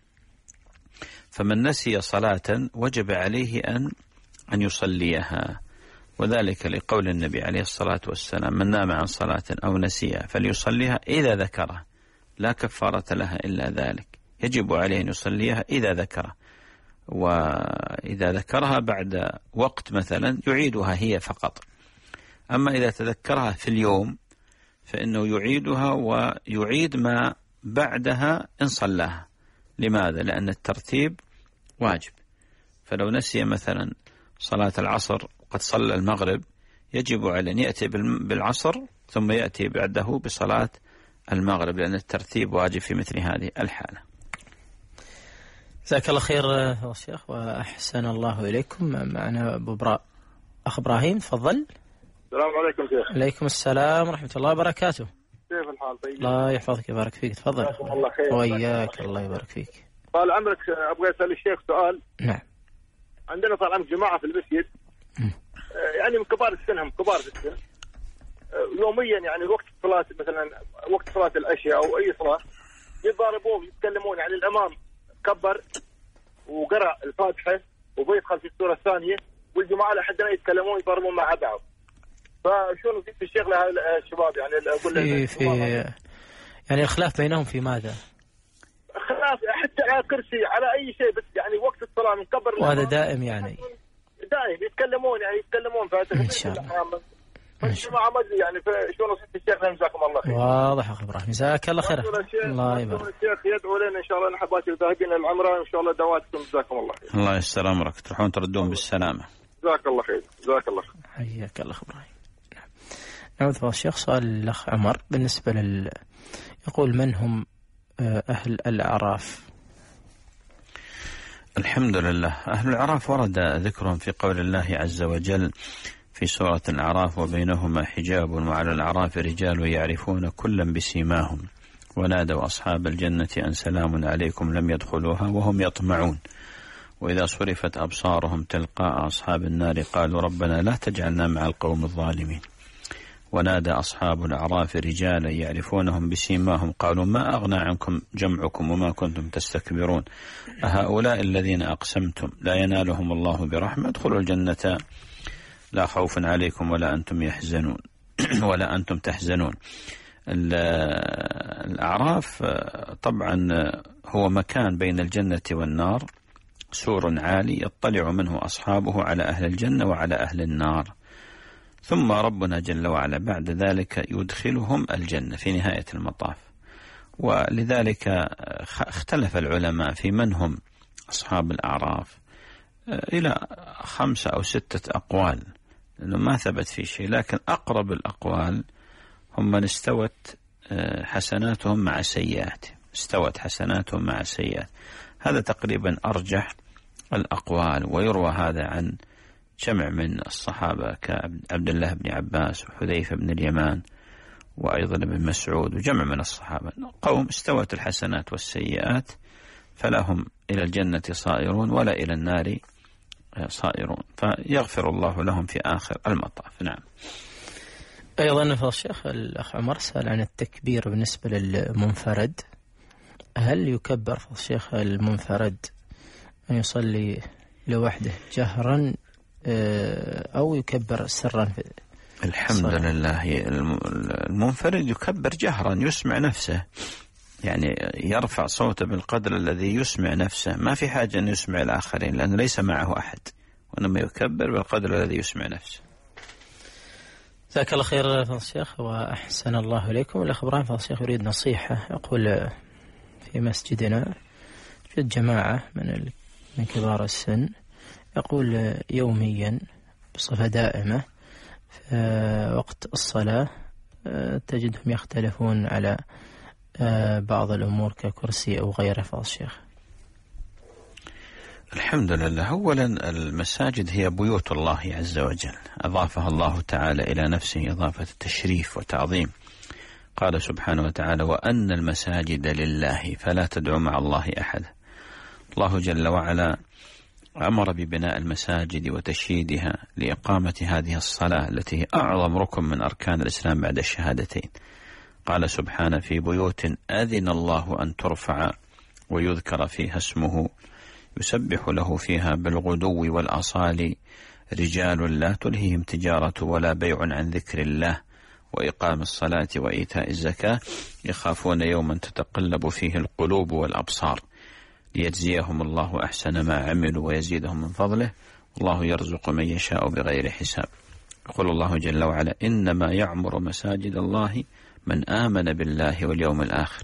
فمن نسي صلاة وجب عليه أن أن يصليها، وذلك لقول النبي عليه الصلاة والسلام: من نام عن صلاة أو نسيها فليصليها إذا ذكرها، لا كفارة لها إلا ذلك. يجب عليه أن يصليها إذا ذكرها، وإذا ذكرها بعد وقت مثلا يعيدها هي فقط. أما إذا تذكرها في اليوم فإنه يعيدها ويعيد ما بعدها إن صلاها. لماذا؟ لأن الترتيب واجب. فلو نسي مثلا صلاة العصر وقد صلى المغرب يجب عليه أن يأتي بالعصر ثم يأتي بعده بصلاة المغرب، لأن الترتيب واجب في مثل هذه الحالة. جزاك الله خير يا شيخ وأحسن الله إليكم. معنا أبو براء أخ إبراهيم، تفضل. السلام عليكم شيخ. عليكم السلام ورحمة الله وبركاته. كيف الحال؟ طيب. الله يحفظك ويبارك فيك، تفضل. الله خير. وإياك، الله يبارك فيك. طال عمرك، أبغى أسأل الشيخ سؤال. نعم. عندنا طال عمرك جماعة في المسجد يعني من كبار السن، هم كبار السن، يوميا يعني وقت صلاة مثلا وقت صلاة العشاء أو أي صلاة يتضاربون يتكلمون، يعني الإمام كبر وقرأ الفاتحة وبيدخل في السورة الثانية والجماعة لحدنا يتكلمون يضربون مع بعض. فشو نصيب الشيخ لها الشباب؟ يعني أقول في, في يعني الخلاف بينهم في ماذا؟ خلاف حتى على كرسي على أي شيء، بس يعني وقت الصلاة من كبر وهذا دائم يعني دائم يتكلمون يعني يتكلمون فاتحة. إن شاء الله. الجماعة ما أدري يعني شو نصيب الشيخ. جزاكم الله خير. واضح أخي إبراهيم، جزاك الله خير. الله يبارك. الشيخ يدعو لنا إن شاء الله نحباتي وذاهبين العمرة إن شاء الله دواتكم. جزاكم الله خير. الله يستر أمرك، تروحون تردون بالسلامة. جزاك الله خير. جزاك الله خير. حياك الله إبراهيم. نعم. نعود الشيخ. سؤال الأخ عمر بالنسبة لل يقول: من هم أهل الأعراف؟ الحمد لله. أهل الأعراف ورد ذكرهم في قول الله عز وجل في سورة الأعراف: وبينهما حجاب وعلى الأعراف رجال يعرفون كلا بسيماهم ونادوا أصحاب الجنة أن سلام عليكم لم يدخلوها وهم يطمعون وإذا صرفت أبصارهم تلقاء أصحاب النار قالوا ربنا لا تجعلنا مع القوم الظالمين ونادى أصحاب الأعراف رجالا يعرفونهم بسيماهم قالوا ما أغنى عنكم جمعكم وما كنتم تستكبرون أهؤلاء الذين أقسمتم لا ينالهم الله برحمة ادخلوا الجنة لا خوف عليكم ولا أنتم يحزنون ولا أنتم تحزنون. الأعراف طبعا هو مكان بين الجنة والنار، سور عالي يطلع منه أصحابه على أهل الجنة وعلى أهل النار، ثم ربنا جل وعلا بعد ذلك يدخلهم الجنة في نهاية المطاف. ولذلك اختلف العلماء في من هم أصحاب الأعراف إلى خمسة أو ستة أقوال لأنه ما ثبت في شيء، لكن أقرب الأقوال هم من استوت حسناتهم مع سيئاتهم، استوت حسناتهم مع سيئات. هذا تقريبا أرجح الأقوال، ويروى هذا عن جمع من الصحابة كعبد الله بن عباس وحذيفة بن اليمان وأيضا ابن مسعود وجمع من الصحابة، قوم استوت الحسنات والسيئات فلهم إلى الجنة صائرون ولا إلى النار صائرون، فيغفر الله لهم في آخر المطاف. نعم. أيضا فضل الشيخ الأخ عمر سأل عن التكبير بالنسبة للمنفرد، هل يكبر فضل الشيخ المنفرد أن يصلي لوحده جهرا أو يكبر سرا في الحمد لله. المنفرد يكبر جهرا يسمع نفسه، يعني يرفع صوته بالقدر الذي يسمع نفسه، ما في حاجة أن يسمع الآخرين لأنه ليس معه أحد، وإنما يكبر بالقدر الذي يسمع نفسه. جزاك الله خير فضل الشيخ وأحسن الله إليكم. الأخ إبراهيم فضل الشيخ يريد نصيحة، يقول في مسجدنا يوجد جماعة من من كبار السن، يقول يوميا بصفة دائمة في وقت الصلاة تجدهم يختلفون على بعض الأمور ككرسي أو غيره فضل الشيخ. الحمد لله. أولا المساجد هي بيوت الله عز وجل، أضافها الله تعالى إلى نفسه إضافة التشريف وتعظيم. قال سبحانه وتعالى: وأن المساجد لله فلا تدعوا مع الله أحد. الله جل وعلا أمر ببناء المساجد وتشييدها لإقامة هذه الصلاة التي هي أعظم ركن من أركان الإسلام بعد الشهادتين. قال سبحانه: في بيوت أذن الله أن ترفع ويذكر فيها اسمه يسبح له فيها بالغدو والأصال رجال لا تلهيهم تجارة ولا بيع عن ذكر الله وإقام الصلاة وإيتاء الزكاة يخافون يوما تتقلب فيه القلوب والأبصار ليجزيهم الله أحسن ما عملوا ويزيدهم من فضله والله يرزق من يشاء بغير حساب. يقول الله جل وعلا: إنما يعمر مساجد الله من آمن بالله واليوم الآخر.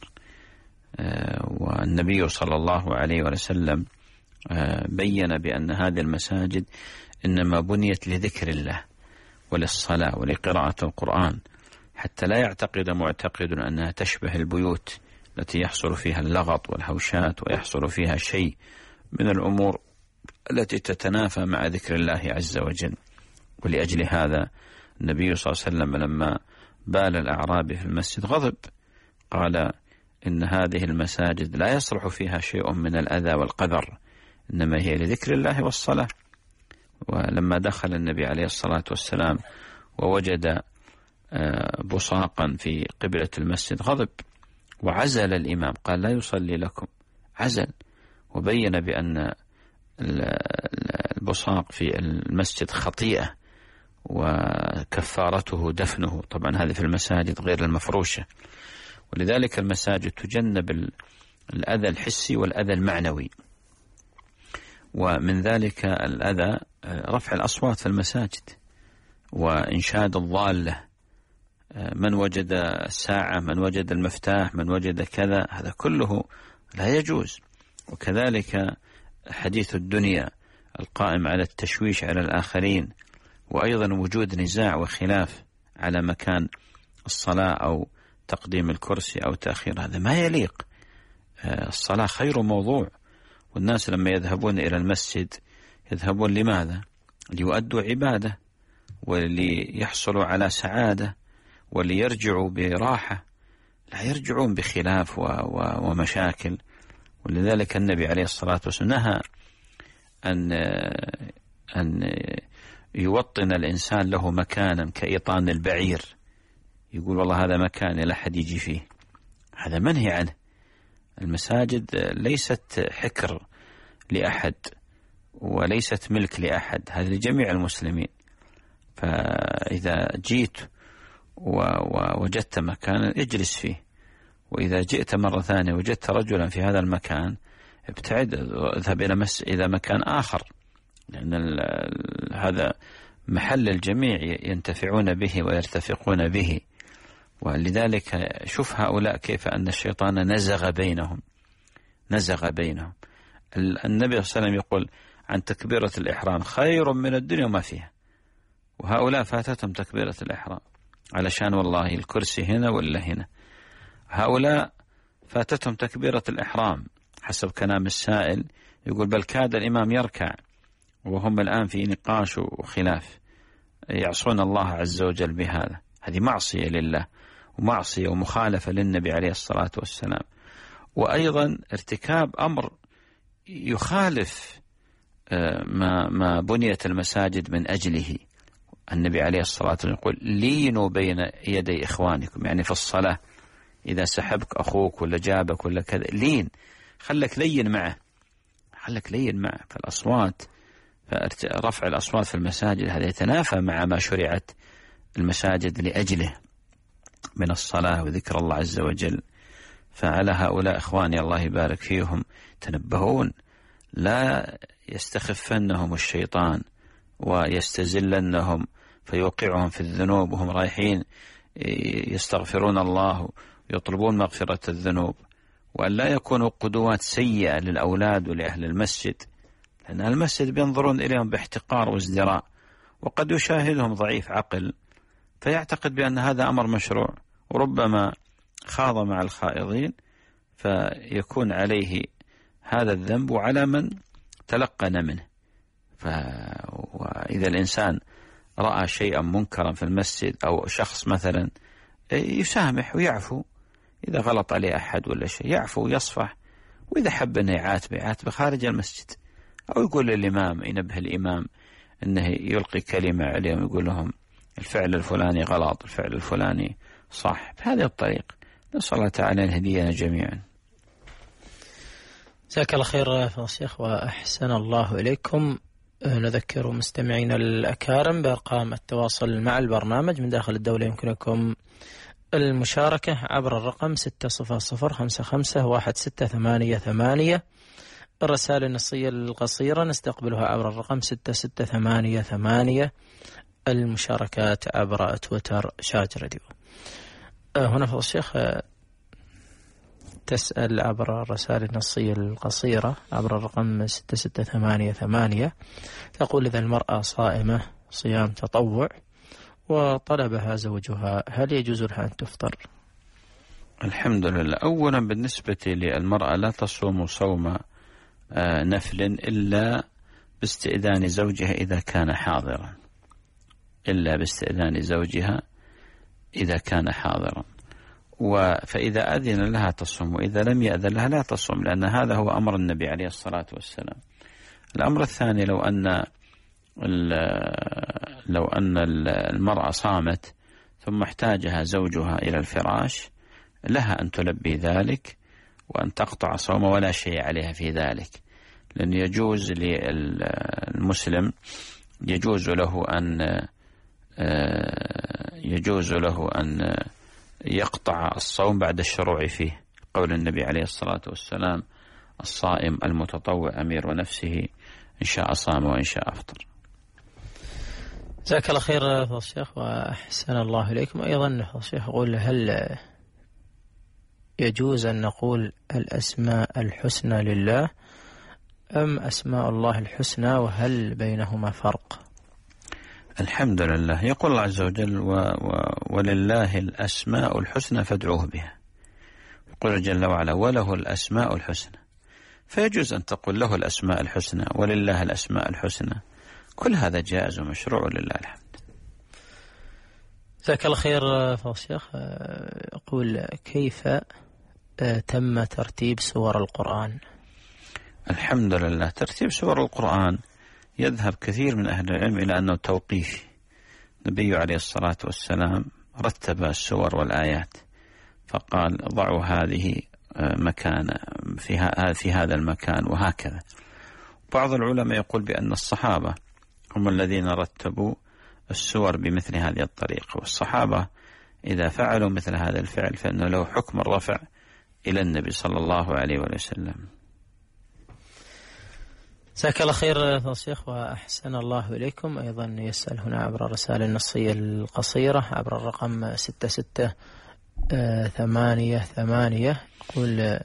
والنبي صلى الله عليه وسلم بين بأن هذه المساجد إنما بنيت لذكر الله وللصلاة ولقراءة القرآن، حتى لا يعتقد معتقد أنها تشبه البيوت التي يحصل فيها اللغط والهوشات ويحصل فيها شيء من الأمور التي تتنافى مع ذكر الله عز وجل. ولأجل هذا النبي صلى الله عليه وسلم لما بال الأعرابي في المسجد غضب، قال: إن هذه المساجد لا يصلح فيها شيء من الأذى والقذر، إنما هي لذكر الله والصلاة. ولما دخل النبي عليه الصلاة والسلام ووجد بصاقا في قبلة المسجد غضب وعزل الإمام، قال: لا يصلي لكم، عزل، وبين بأن البصاق في المسجد خطيئة وكفارته دفنه. طبعا هذه في المساجد غير المفروشة، ولذلك المساجد تجنب الأذى الحسي والأذى المعنوي، ومن ذلك الأذى رفع الأصوات في المساجد وإنشاد الضالة، من وجد الساعة، من وجد المفتاح، من وجد كذا، هذا كله لا يجوز. وكذلك حديث الدنيا القائم على التشويش على الآخرين، وأيضا وجود نزاع وخلاف على مكان الصلاة أو تقديم الكرسي أو تأخير، هذا ما يليق. الصلاة خير موضوع، والناس لما يذهبون إلى المسجد يذهبون لماذا؟ ليؤدوا عبادة وليحصلوا على سعادة وليرجعوا براحة، لا يرجعون بخلاف و و ومشاكل. ولذلك النبي عليه الصلاة والسلام نهى أن أن يوطن الإنسان له مكانا كإيطان البعير، يقول والله هذا مكان لا أحد يجي فيه، هذا منهي عنه. المساجد ليست حكر لأحد وليست ملك لأحد، هذا لجميع المسلمين. فإذا جيت ووجدت مكانا اجلس فيه، وإذا جئت مرة ثانية وجدت رجلا في هذا المكان ابتعد، اذهب إلى مس إلى مكان آخر، لأن هذا محل الجميع ينتفعون به ويرتفقون به. ولذلك شوف هؤلاء كيف أن الشيطان نزغ بينهم نزغ بينهم النبي صلى الله عليه وسلم يقول عن تكبيرة الإحرام: خير من الدنيا وما فيها. وهؤلاء فاتتهم تكبيرة الإحرام علشان والله الكرسي هنا ولا هنا. هؤلاء فاتتهم تكبيرة الإحرام حسب كلام السائل، يقول بل كاد الإمام يركع وهم الآن في نقاش وخلاف، يعصون الله عز وجل بهذا. هذه معصية لله ومعصية ومخالفة للنبي عليه الصلاة والسلام، وأيضا ارتكاب أمر يخالف ما ما بنيت المساجد من أجله. النبي عليه الصلاة والسلام يقول لينوا بين يدي إخوانكم، يعني في الصلاة إذا سحبك أخوك ولا جابك ولا كذا لين، خلك لين معه، خلك لين معه. فالأصوات، رفع الأصوات في المساجد هذا يتنافى مع ما شرعت المساجد لأجله من الصلاة وذكر الله عز وجل. فعلى هؤلاء إخواني الله يبارك فيهم تنبهون، لا يستخفنهم الشيطان ويستزلنهم فيوقعهم في الذنوب وهم رايحين يستغفرون الله ويطلبون مغفرة الذنوب، وأن لا يكونوا قدوات سيئة للأولاد ولأهل المسجد، لأن المسجد بينظرون إليهم باحتقار وازدراء، وقد يشاهدهم ضعيف عقل فيعتقد بأن هذا أمر مشروع، وربما خاض مع الخائضين فيكون عليه هذا الذنب وعلى من تلقن منه. وإذا الإنسان رأى شيئا منكرا في المسجد أو شخص مثلا يسامح ويعفو، إذا غلط عليه أحد ولا شيء يعفو ويصفح، وإذا حب أنه يعاتبه يعاتبه خارج المسجد، أو يقول للإمام ينبه الإمام أنه يلقي كلمة عليهم يقول لهم الفعل الفلاني غلط الفعل الفلاني صح. بهذه الطريقة نسأل الله تعالى أن يهدينا جميعا. جزاك الله خير فضيلة الشيخ وأحسن الله إليكم. نذكر مستمعينا الأكارم بأرقام التواصل مع البرنامج من داخل الدولة، يمكنكم المشاركة عبر الرقم ستة صفر صفر خمسة خمسة واحد ستة ثمانية ثمانية. الرسائل النصية القصيرة نستقبلها عبر الرقم ستة ستة ثمانية ثمانية. المشاركات عبر تويتر شارج راديو. هنا فضيلة الشيخ تسأل عبر الرسائل النصية القصيرة عبر الرقم ستة ستة ثمانية ثمانية، تقول إذا المرأة صائمة صيام تطوع وطلبها زوجها هل يجوز لها أن تفطر؟ الحمد لله. أولا بالنسبة للمرأة لا تصوم صوم نفل إلا باستئذان زوجها إذا كان حاضرا، إلا باستئذان زوجها إذا كان حاضرا، فإذا أذن لها تصوم، وإذا لم يأذن لها لا تصوم، لأن هذا هو أمر النبي عليه الصلاة والسلام. الأمر الثاني لو أن لو أن المرأة صامت ثم احتاجها زوجها إلى الفراش لها أن تلبي ذلك وأن تقطع صوم ولا شيء عليها في ذلك، لأن يجوز للمسلم يجوز له أن يجوز له أن يقطع الصوم بعد الشروع فيه، قول النبي عليه الصلاة والسلام الصائم المتطوع أمير نفسه إن شاء صام وإن شاء أفطر. جزاك الله خير فضيلة الشيخ وأحسن الله إليكم. أيضا فضيلة الشيخ يقول هل يجوز أن نقول الأسماء الحسنى لله أم أسماء الله الحسنى، وهل بينهما فرق؟ الحمد لله. يقول الله عز وجل و و ولله الأسماء الحسنى فادعوه بها، يقول جل وعلا وله الأسماء الحسنى، فيجوز أن تقول له الأسماء الحسنى ولله الأسماء الحسنى، كل هذا جائز ومشروع لله الحمد. جزاك الله خير فضيلة الشيخ. أقول كيف تم ترتيب سور القرآن؟ الحمد لله. ترتيب سور القرآن يذهب كثير من أهل العلم إلى أنه توقيفي. النبي عليه الصلاة والسلام رتب السور والآيات فقال ضعوا هذه مكان في في هذا المكان وهكذا. بعض العلماء يقول بأن الصحابة هم الذين رتبوا السور بمثل هذه الطريقة، والصحابة إذا فعلوا مثل هذا الفعل فإنه له حكم الرفع إلى النبي صلى الله عليه وسلم. جزاك الله خير فضيلة الشيخ وأحسن الله إليكم. أيضا يسأل هنا عبر الرسالة النصية القصيرة عبر الرقم ستة ستة ثمانية ثمانية، يقول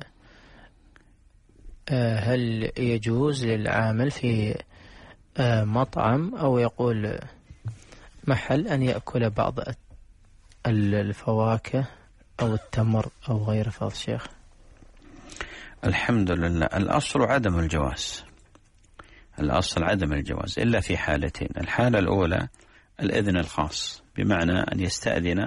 هل يجوز للعامل في مطعم أو يقول محل أن يأكل بعض الفواكه أو التمر أو غيره فضل الشيخ؟ الحمد لله الأصل عدم الجواز، الأصل عدم الجواز إلا في حالتين. الحالة الأولى الإذن الخاص، بمعنى أن يستأذن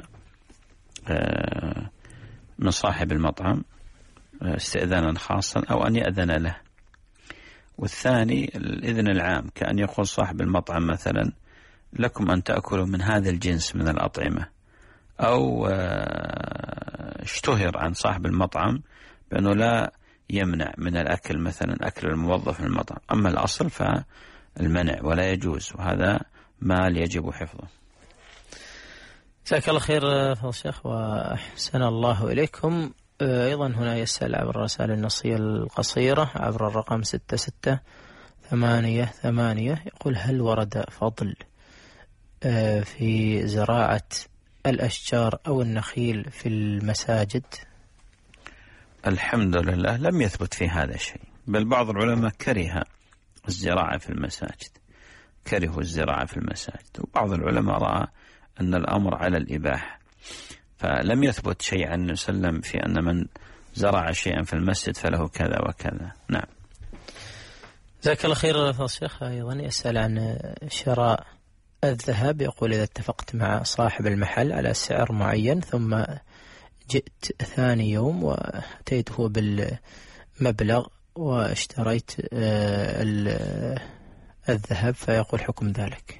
من صاحب المطعم استئذانا خاصا أو أن يأذن له. والثاني الإذن العام، كأن يقول صاحب المطعم مثلا لكم أن تأكلوا من هذا الجنس من الأطعمة، أو اشتهر عن صاحب المطعم بأنه لا يمنع من الأكل مثلا أكل الموظف من المطعم. أما الأصل فالمنع ولا يجوز، وهذا مال يجب حفظه. جزاك الله خير فضل الشيخ وأحسن الله إليكم. أيضا هنا يسأل عبر الرسائل النصية القصيرة عبر الرقم ستة ستة ثمانية ثمانية، يقول: هل ورد فضل في زراعة الأشجار أو النخيل في المساجد؟ الحمد لله لم يثبت في هذا شيء، بل بعض العلماء كره الزراعة في المساجد، كرهوا الزراعة في المساجد، وبعض العلماء رأى أن الأمر على الإباحة، فلم يثبت شيء عن النبي صلى الله عليه وسلم في أن من زرع شيئا في المسجد فله كذا وكذا. نعم. جزاك الله خير فضل الشيخ. أيضا يسأل عن شراء الذهب، يقول: إذا اتفقت مع صاحب المحل على سعر معين ثم جئت ثاني يوم وأتيته بالمبلغ واشتريت الذهب، فيقول حكم ذلك؟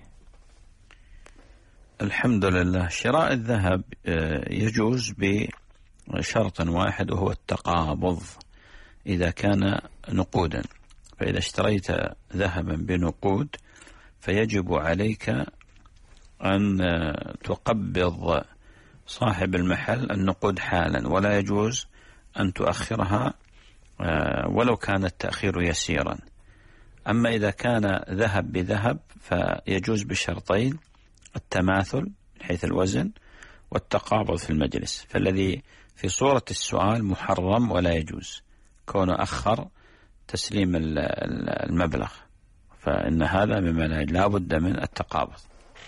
الحمد لله شراء الذهب يجوز بشرط واحد، وهو التقابض إذا كان نقودا. فإذا اشتريت ذهبا بنقود فيجب عليك أن تقبض صاحب المحل النقود حالا، ولا يجوز أن تؤخرها ولو كان التأخير يسيرا. أما إذا كان ذهب بذهب فيجوز بشرطين: التماثل من حيث الوزن، والتقابض في المجلس. فالذي في صورة السؤال محرم ولا يجوز كونه أخر تسليم المبلغ، فإن هذا مما لا بد من التقابض.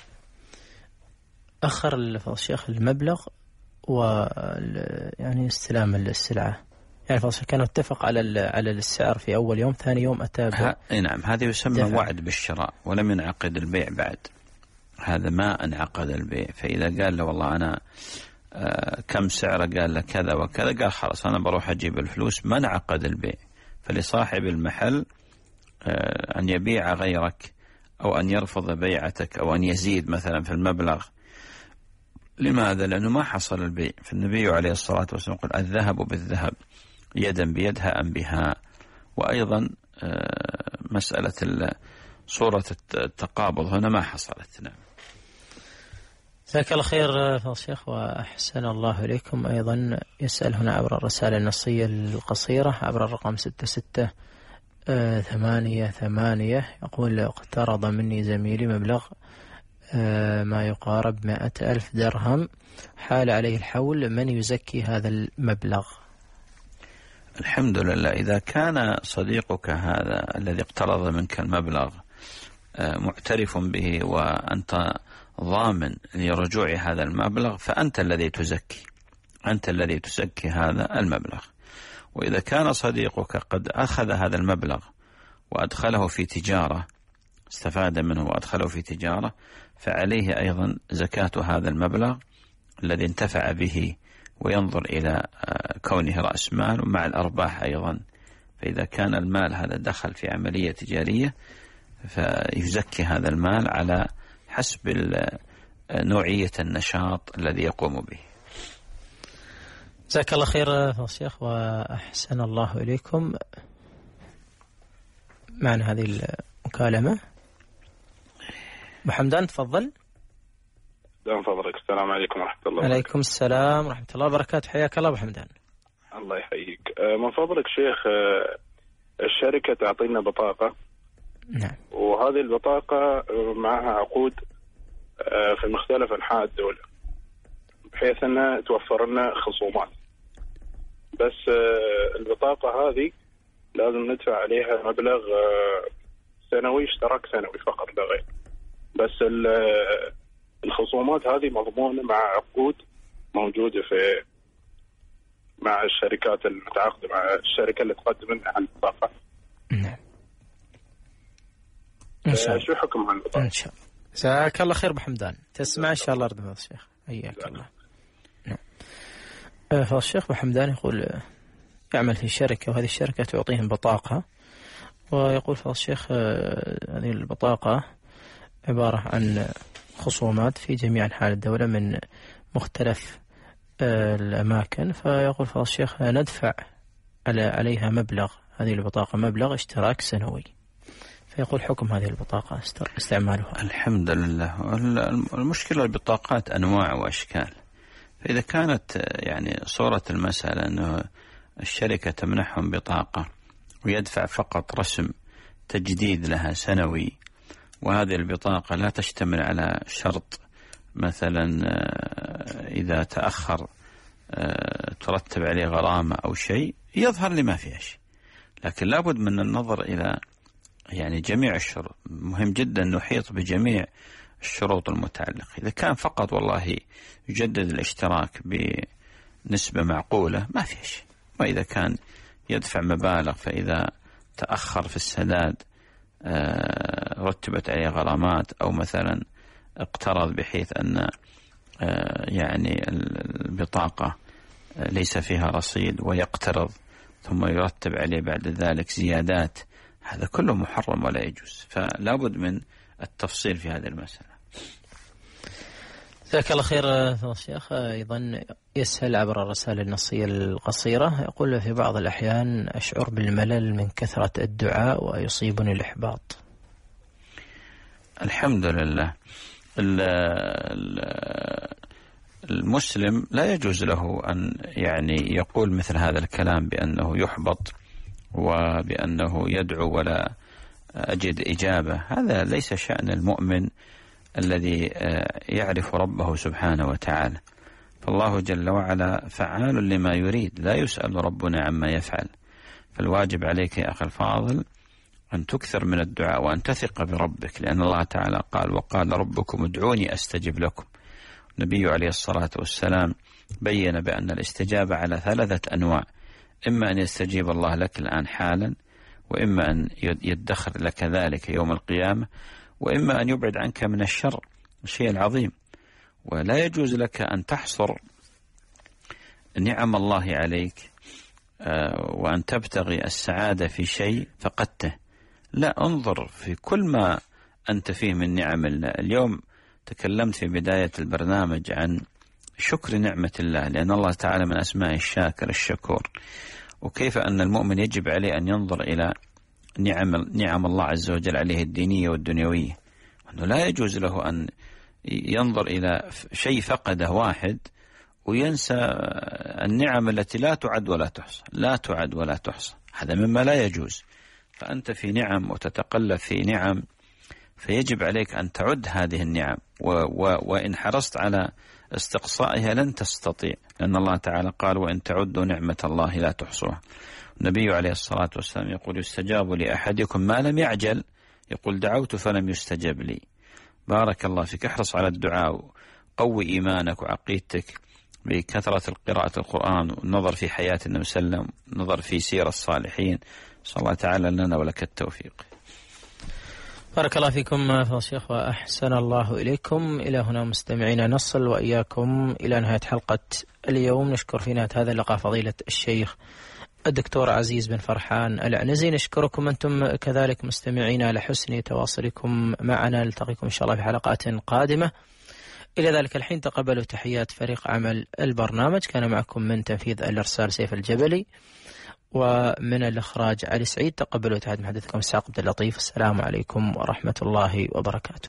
أخر الشيخ المبلغ و يعني استلام السلعة، يعني فاصل كان اتفق على على السعر في أول يوم، ثاني يوم أتى ه... نعم هذا يسمى دفع. وعد بالشراء ولم ينعقد البيع بعد، هذا ما انعقد البيع. فإذا قال له والله أنا آه كم سعره، قال له كذا وكذا، قال خلاص أنا بروح أجيب الفلوس، ما انعقد البيع. فلصاحب المحل آه أن يبيع غيرك أو أن يرفض بيعتك أو أن يزيد مثلا في المبلغ. لماذا؟ لأنه ما حصل البيع. فالنبي عليه الصلاة والسلام قال: الذهب بالذهب يدا بيد هاء بهاء. وأيضا آه مسألة صورة التقابض هنا ما حصلت. نعم. جزاك الله خير فضل الشيخ وأحسن الله إليكم. أيضا يسأل هنا عبر الرسائل النصية القصيرة عبر الرقم ستة ستة ثمانية ثمانية، يقول: اقترض مني زميلي مبلغ ما يقارب مائة ألف درهم، حال عليه الحول، من يزكي هذا المبلغ؟ الحمد لله إذا كان صديقك هذا الذي اقترض منك المبلغ معترف به وأنت ضامن لرجوع هذا المبلغ فأنت الذي تزكي، أنت الذي تزكي هذا المبلغ. وإذا كان صديقك قد أخذ هذا المبلغ وأدخله في تجارة، استفاد منه وأدخله في تجارة، فعليه أيضا زكاة هذا المبلغ الذي انتفع به، وينظر إلى كونه رأس مال ومع الأرباح أيضا. فإذا كان المال هذا دخل في عملية تجارية فيزكي هذا المال على حسب نوعية النشاط الذي يقوم به. جزاك الله خير فضل الشيخ وأحسن الله إليكم. معنا هذه المكالمة. محمدان تفضل. دام فضلك. السلام عليكم ورحمة الله وبركاته. عليكم السلام ورحمة الله وبركاته. حياك الله أبو حمدان. الله يحييك. من فضلك شيخ، الشركة تعطينا بطاقة. نعم. وهذه البطاقة معها عقود في مختلف أنحاء الدولة بحيث أنها توفر لنا خصومات، بس البطاقة هذه لازم ندفع عليها مبلغ سنوي، اشتراك سنوي فقط لا غير. بس الخصومات هذه مضمونة مع عقود موجودة في مع الشركات المتعاقدة مع الشركة اللي تقدم لنا على البطاقة. نعم. إن شاء الله. شو حكم هالبطاقة؟ إن شاء الله. جزاك الله خير أبو حمدان. تسمع إن شاء الله رد الشيخ. حياك الله. نعم. فالشيخ أبو حمدان يقول يعمل في شركة وهذه الشركة تعطيهم بطاقة، ويقول فضل الشيخ هذه البطاقة عبارة عن خصومات في جميع أنحاء الدولة من مختلف الأماكن، فيقول فضل الشيخ ندفع عليها مبلغ، هذه البطاقة مبلغ اشتراك سنوي، فيقول حكم هذه البطاقة استعمالها. الحمد لله. المشكلة البطاقات أنواع وأشكال، فإذا كانت يعني صورة المسألة أنه الشركة تمنحهم بطاقة ويدفع فقط رسم تجديد لها سنوي، وهذه البطاقة لا تشتمل على شرط مثلا إذا تأخر ترتب عليه غرامة أو شيء، يظهر لي ما فيها شيء. لكن لابد من النظر إلى يعني جميع الشروط، مهم جدا نحيط بجميع الشروط المتعلقة. إذا كان فقط والله يجدد الاشتراك بنسبة معقولة ما فيها شيء، وإذا كان يدفع مبالغ فإذا تأخر في السداد رتبت عليه غرامات، أو مثلا اقترض بحيث أن يعني البطاقة ليس فيها رصيد ويقترض ثم يرتب عليه بعد ذلك زيادات، هذا كله محرم ولا يجوز، فلا بد من التفصيل في هذه المسألة. جزاك الله خير فضيلة الشيخ. أيضا يسأل عبر الرسائل النصية القصيرة، يقول في بعض الأحيان أشعر بالملل من كثرة الدعاء ويصيبني الإحباط. الحمد لله. المسلم لا يجوز له أن يعني يقول مثل هذا الكلام بأنه يحبط وبأنه يدعو ولا أجد إجابة. هذا ليس شأن المؤمن الذي يعرف ربه سبحانه وتعالى، فالله جل وعلا فعال لما يريد، لا يسأل ربنا عما يفعل. فالواجب عليك يا أخي الفاضل أن تكثر من الدعاء وأن تثق بربك، لأن الله تعالى قال وقال ربكم ادعوني أستجب لكم. النبي عليه الصلاة والسلام بين بأن الاستجابة على ثلاثة أنواع، إما أن يستجيب الله لك الآن حالا، وإما أن يدخر لك ذلك يوم القيامة، وإما أن يبعد عنك من الشر الشيء العظيم. ولا يجوز لك أن تحصر نعم الله عليك وأن تبتغي السعادة في شيء فقدته، لا، انظر في كل ما أنت فيه من نعم الله. اليوم تكلمت في بداية البرنامج عن شكر نعمة الله، لأن الله تعالى من أسماء الشاكر الشكور، وكيف أن المؤمن يجب عليه أن ينظر إلى نعم نعم الله عز وجل عليه الدينية والدنيوية، وأنه لا يجوز له أن ينظر إلى شيء فقده واحد وينسى النعم التي لا تعد ولا تحصى، لا تعد ولا تحصى، هذا مما لا يجوز. فأنت في نعم وتتقلب في نعم، فيجب عليك أن تعد هذه النعم، و و وإن حرصت على استقصائها لن تستطيع، لأن الله تعالى قال وإن تعدوا نعمة الله لا تحصوها. النبي عليه الصلاة والسلام يقول يستجاب لأحدكم ما لم يعجل، يقول دعوت فلم يستجب لي. بارك الله فيك، احرص على الدعاء، قوي إيمانك وعقيدتك بكثرة قراءة القرآن والنظر في حياة النبي صلى الله عليه وسلم، نظر في سير الصالحين. صلى الله تعالى لنا ولك التوفيق. بارك الله فيكم فضيلة الشيخ وأحسن الله إليكم. إلى هنا مستمعينا نصل وإياكم إلى نهاية حلقة اليوم. نشكر في نهاية هذا اللقاء فضيلة الشيخ الدكتور عزيز بن فرحان العنزي. نشكركم أنتم كذلك مستمعينا على حسن تواصلكم معنا. نلتقيكم إن شاء الله في حلقات قادمة. إلى ذلك الحين تقبلوا تحيات فريق عمل البرنامج. كان معكم من تنفيذ الإرسال سيف الجبلي، ومن الإخراج علي سعيد. تقبلوا تحيات محدثكم إسحاق عبد اللطيف. السلام عليكم ورحمة الله وبركاته.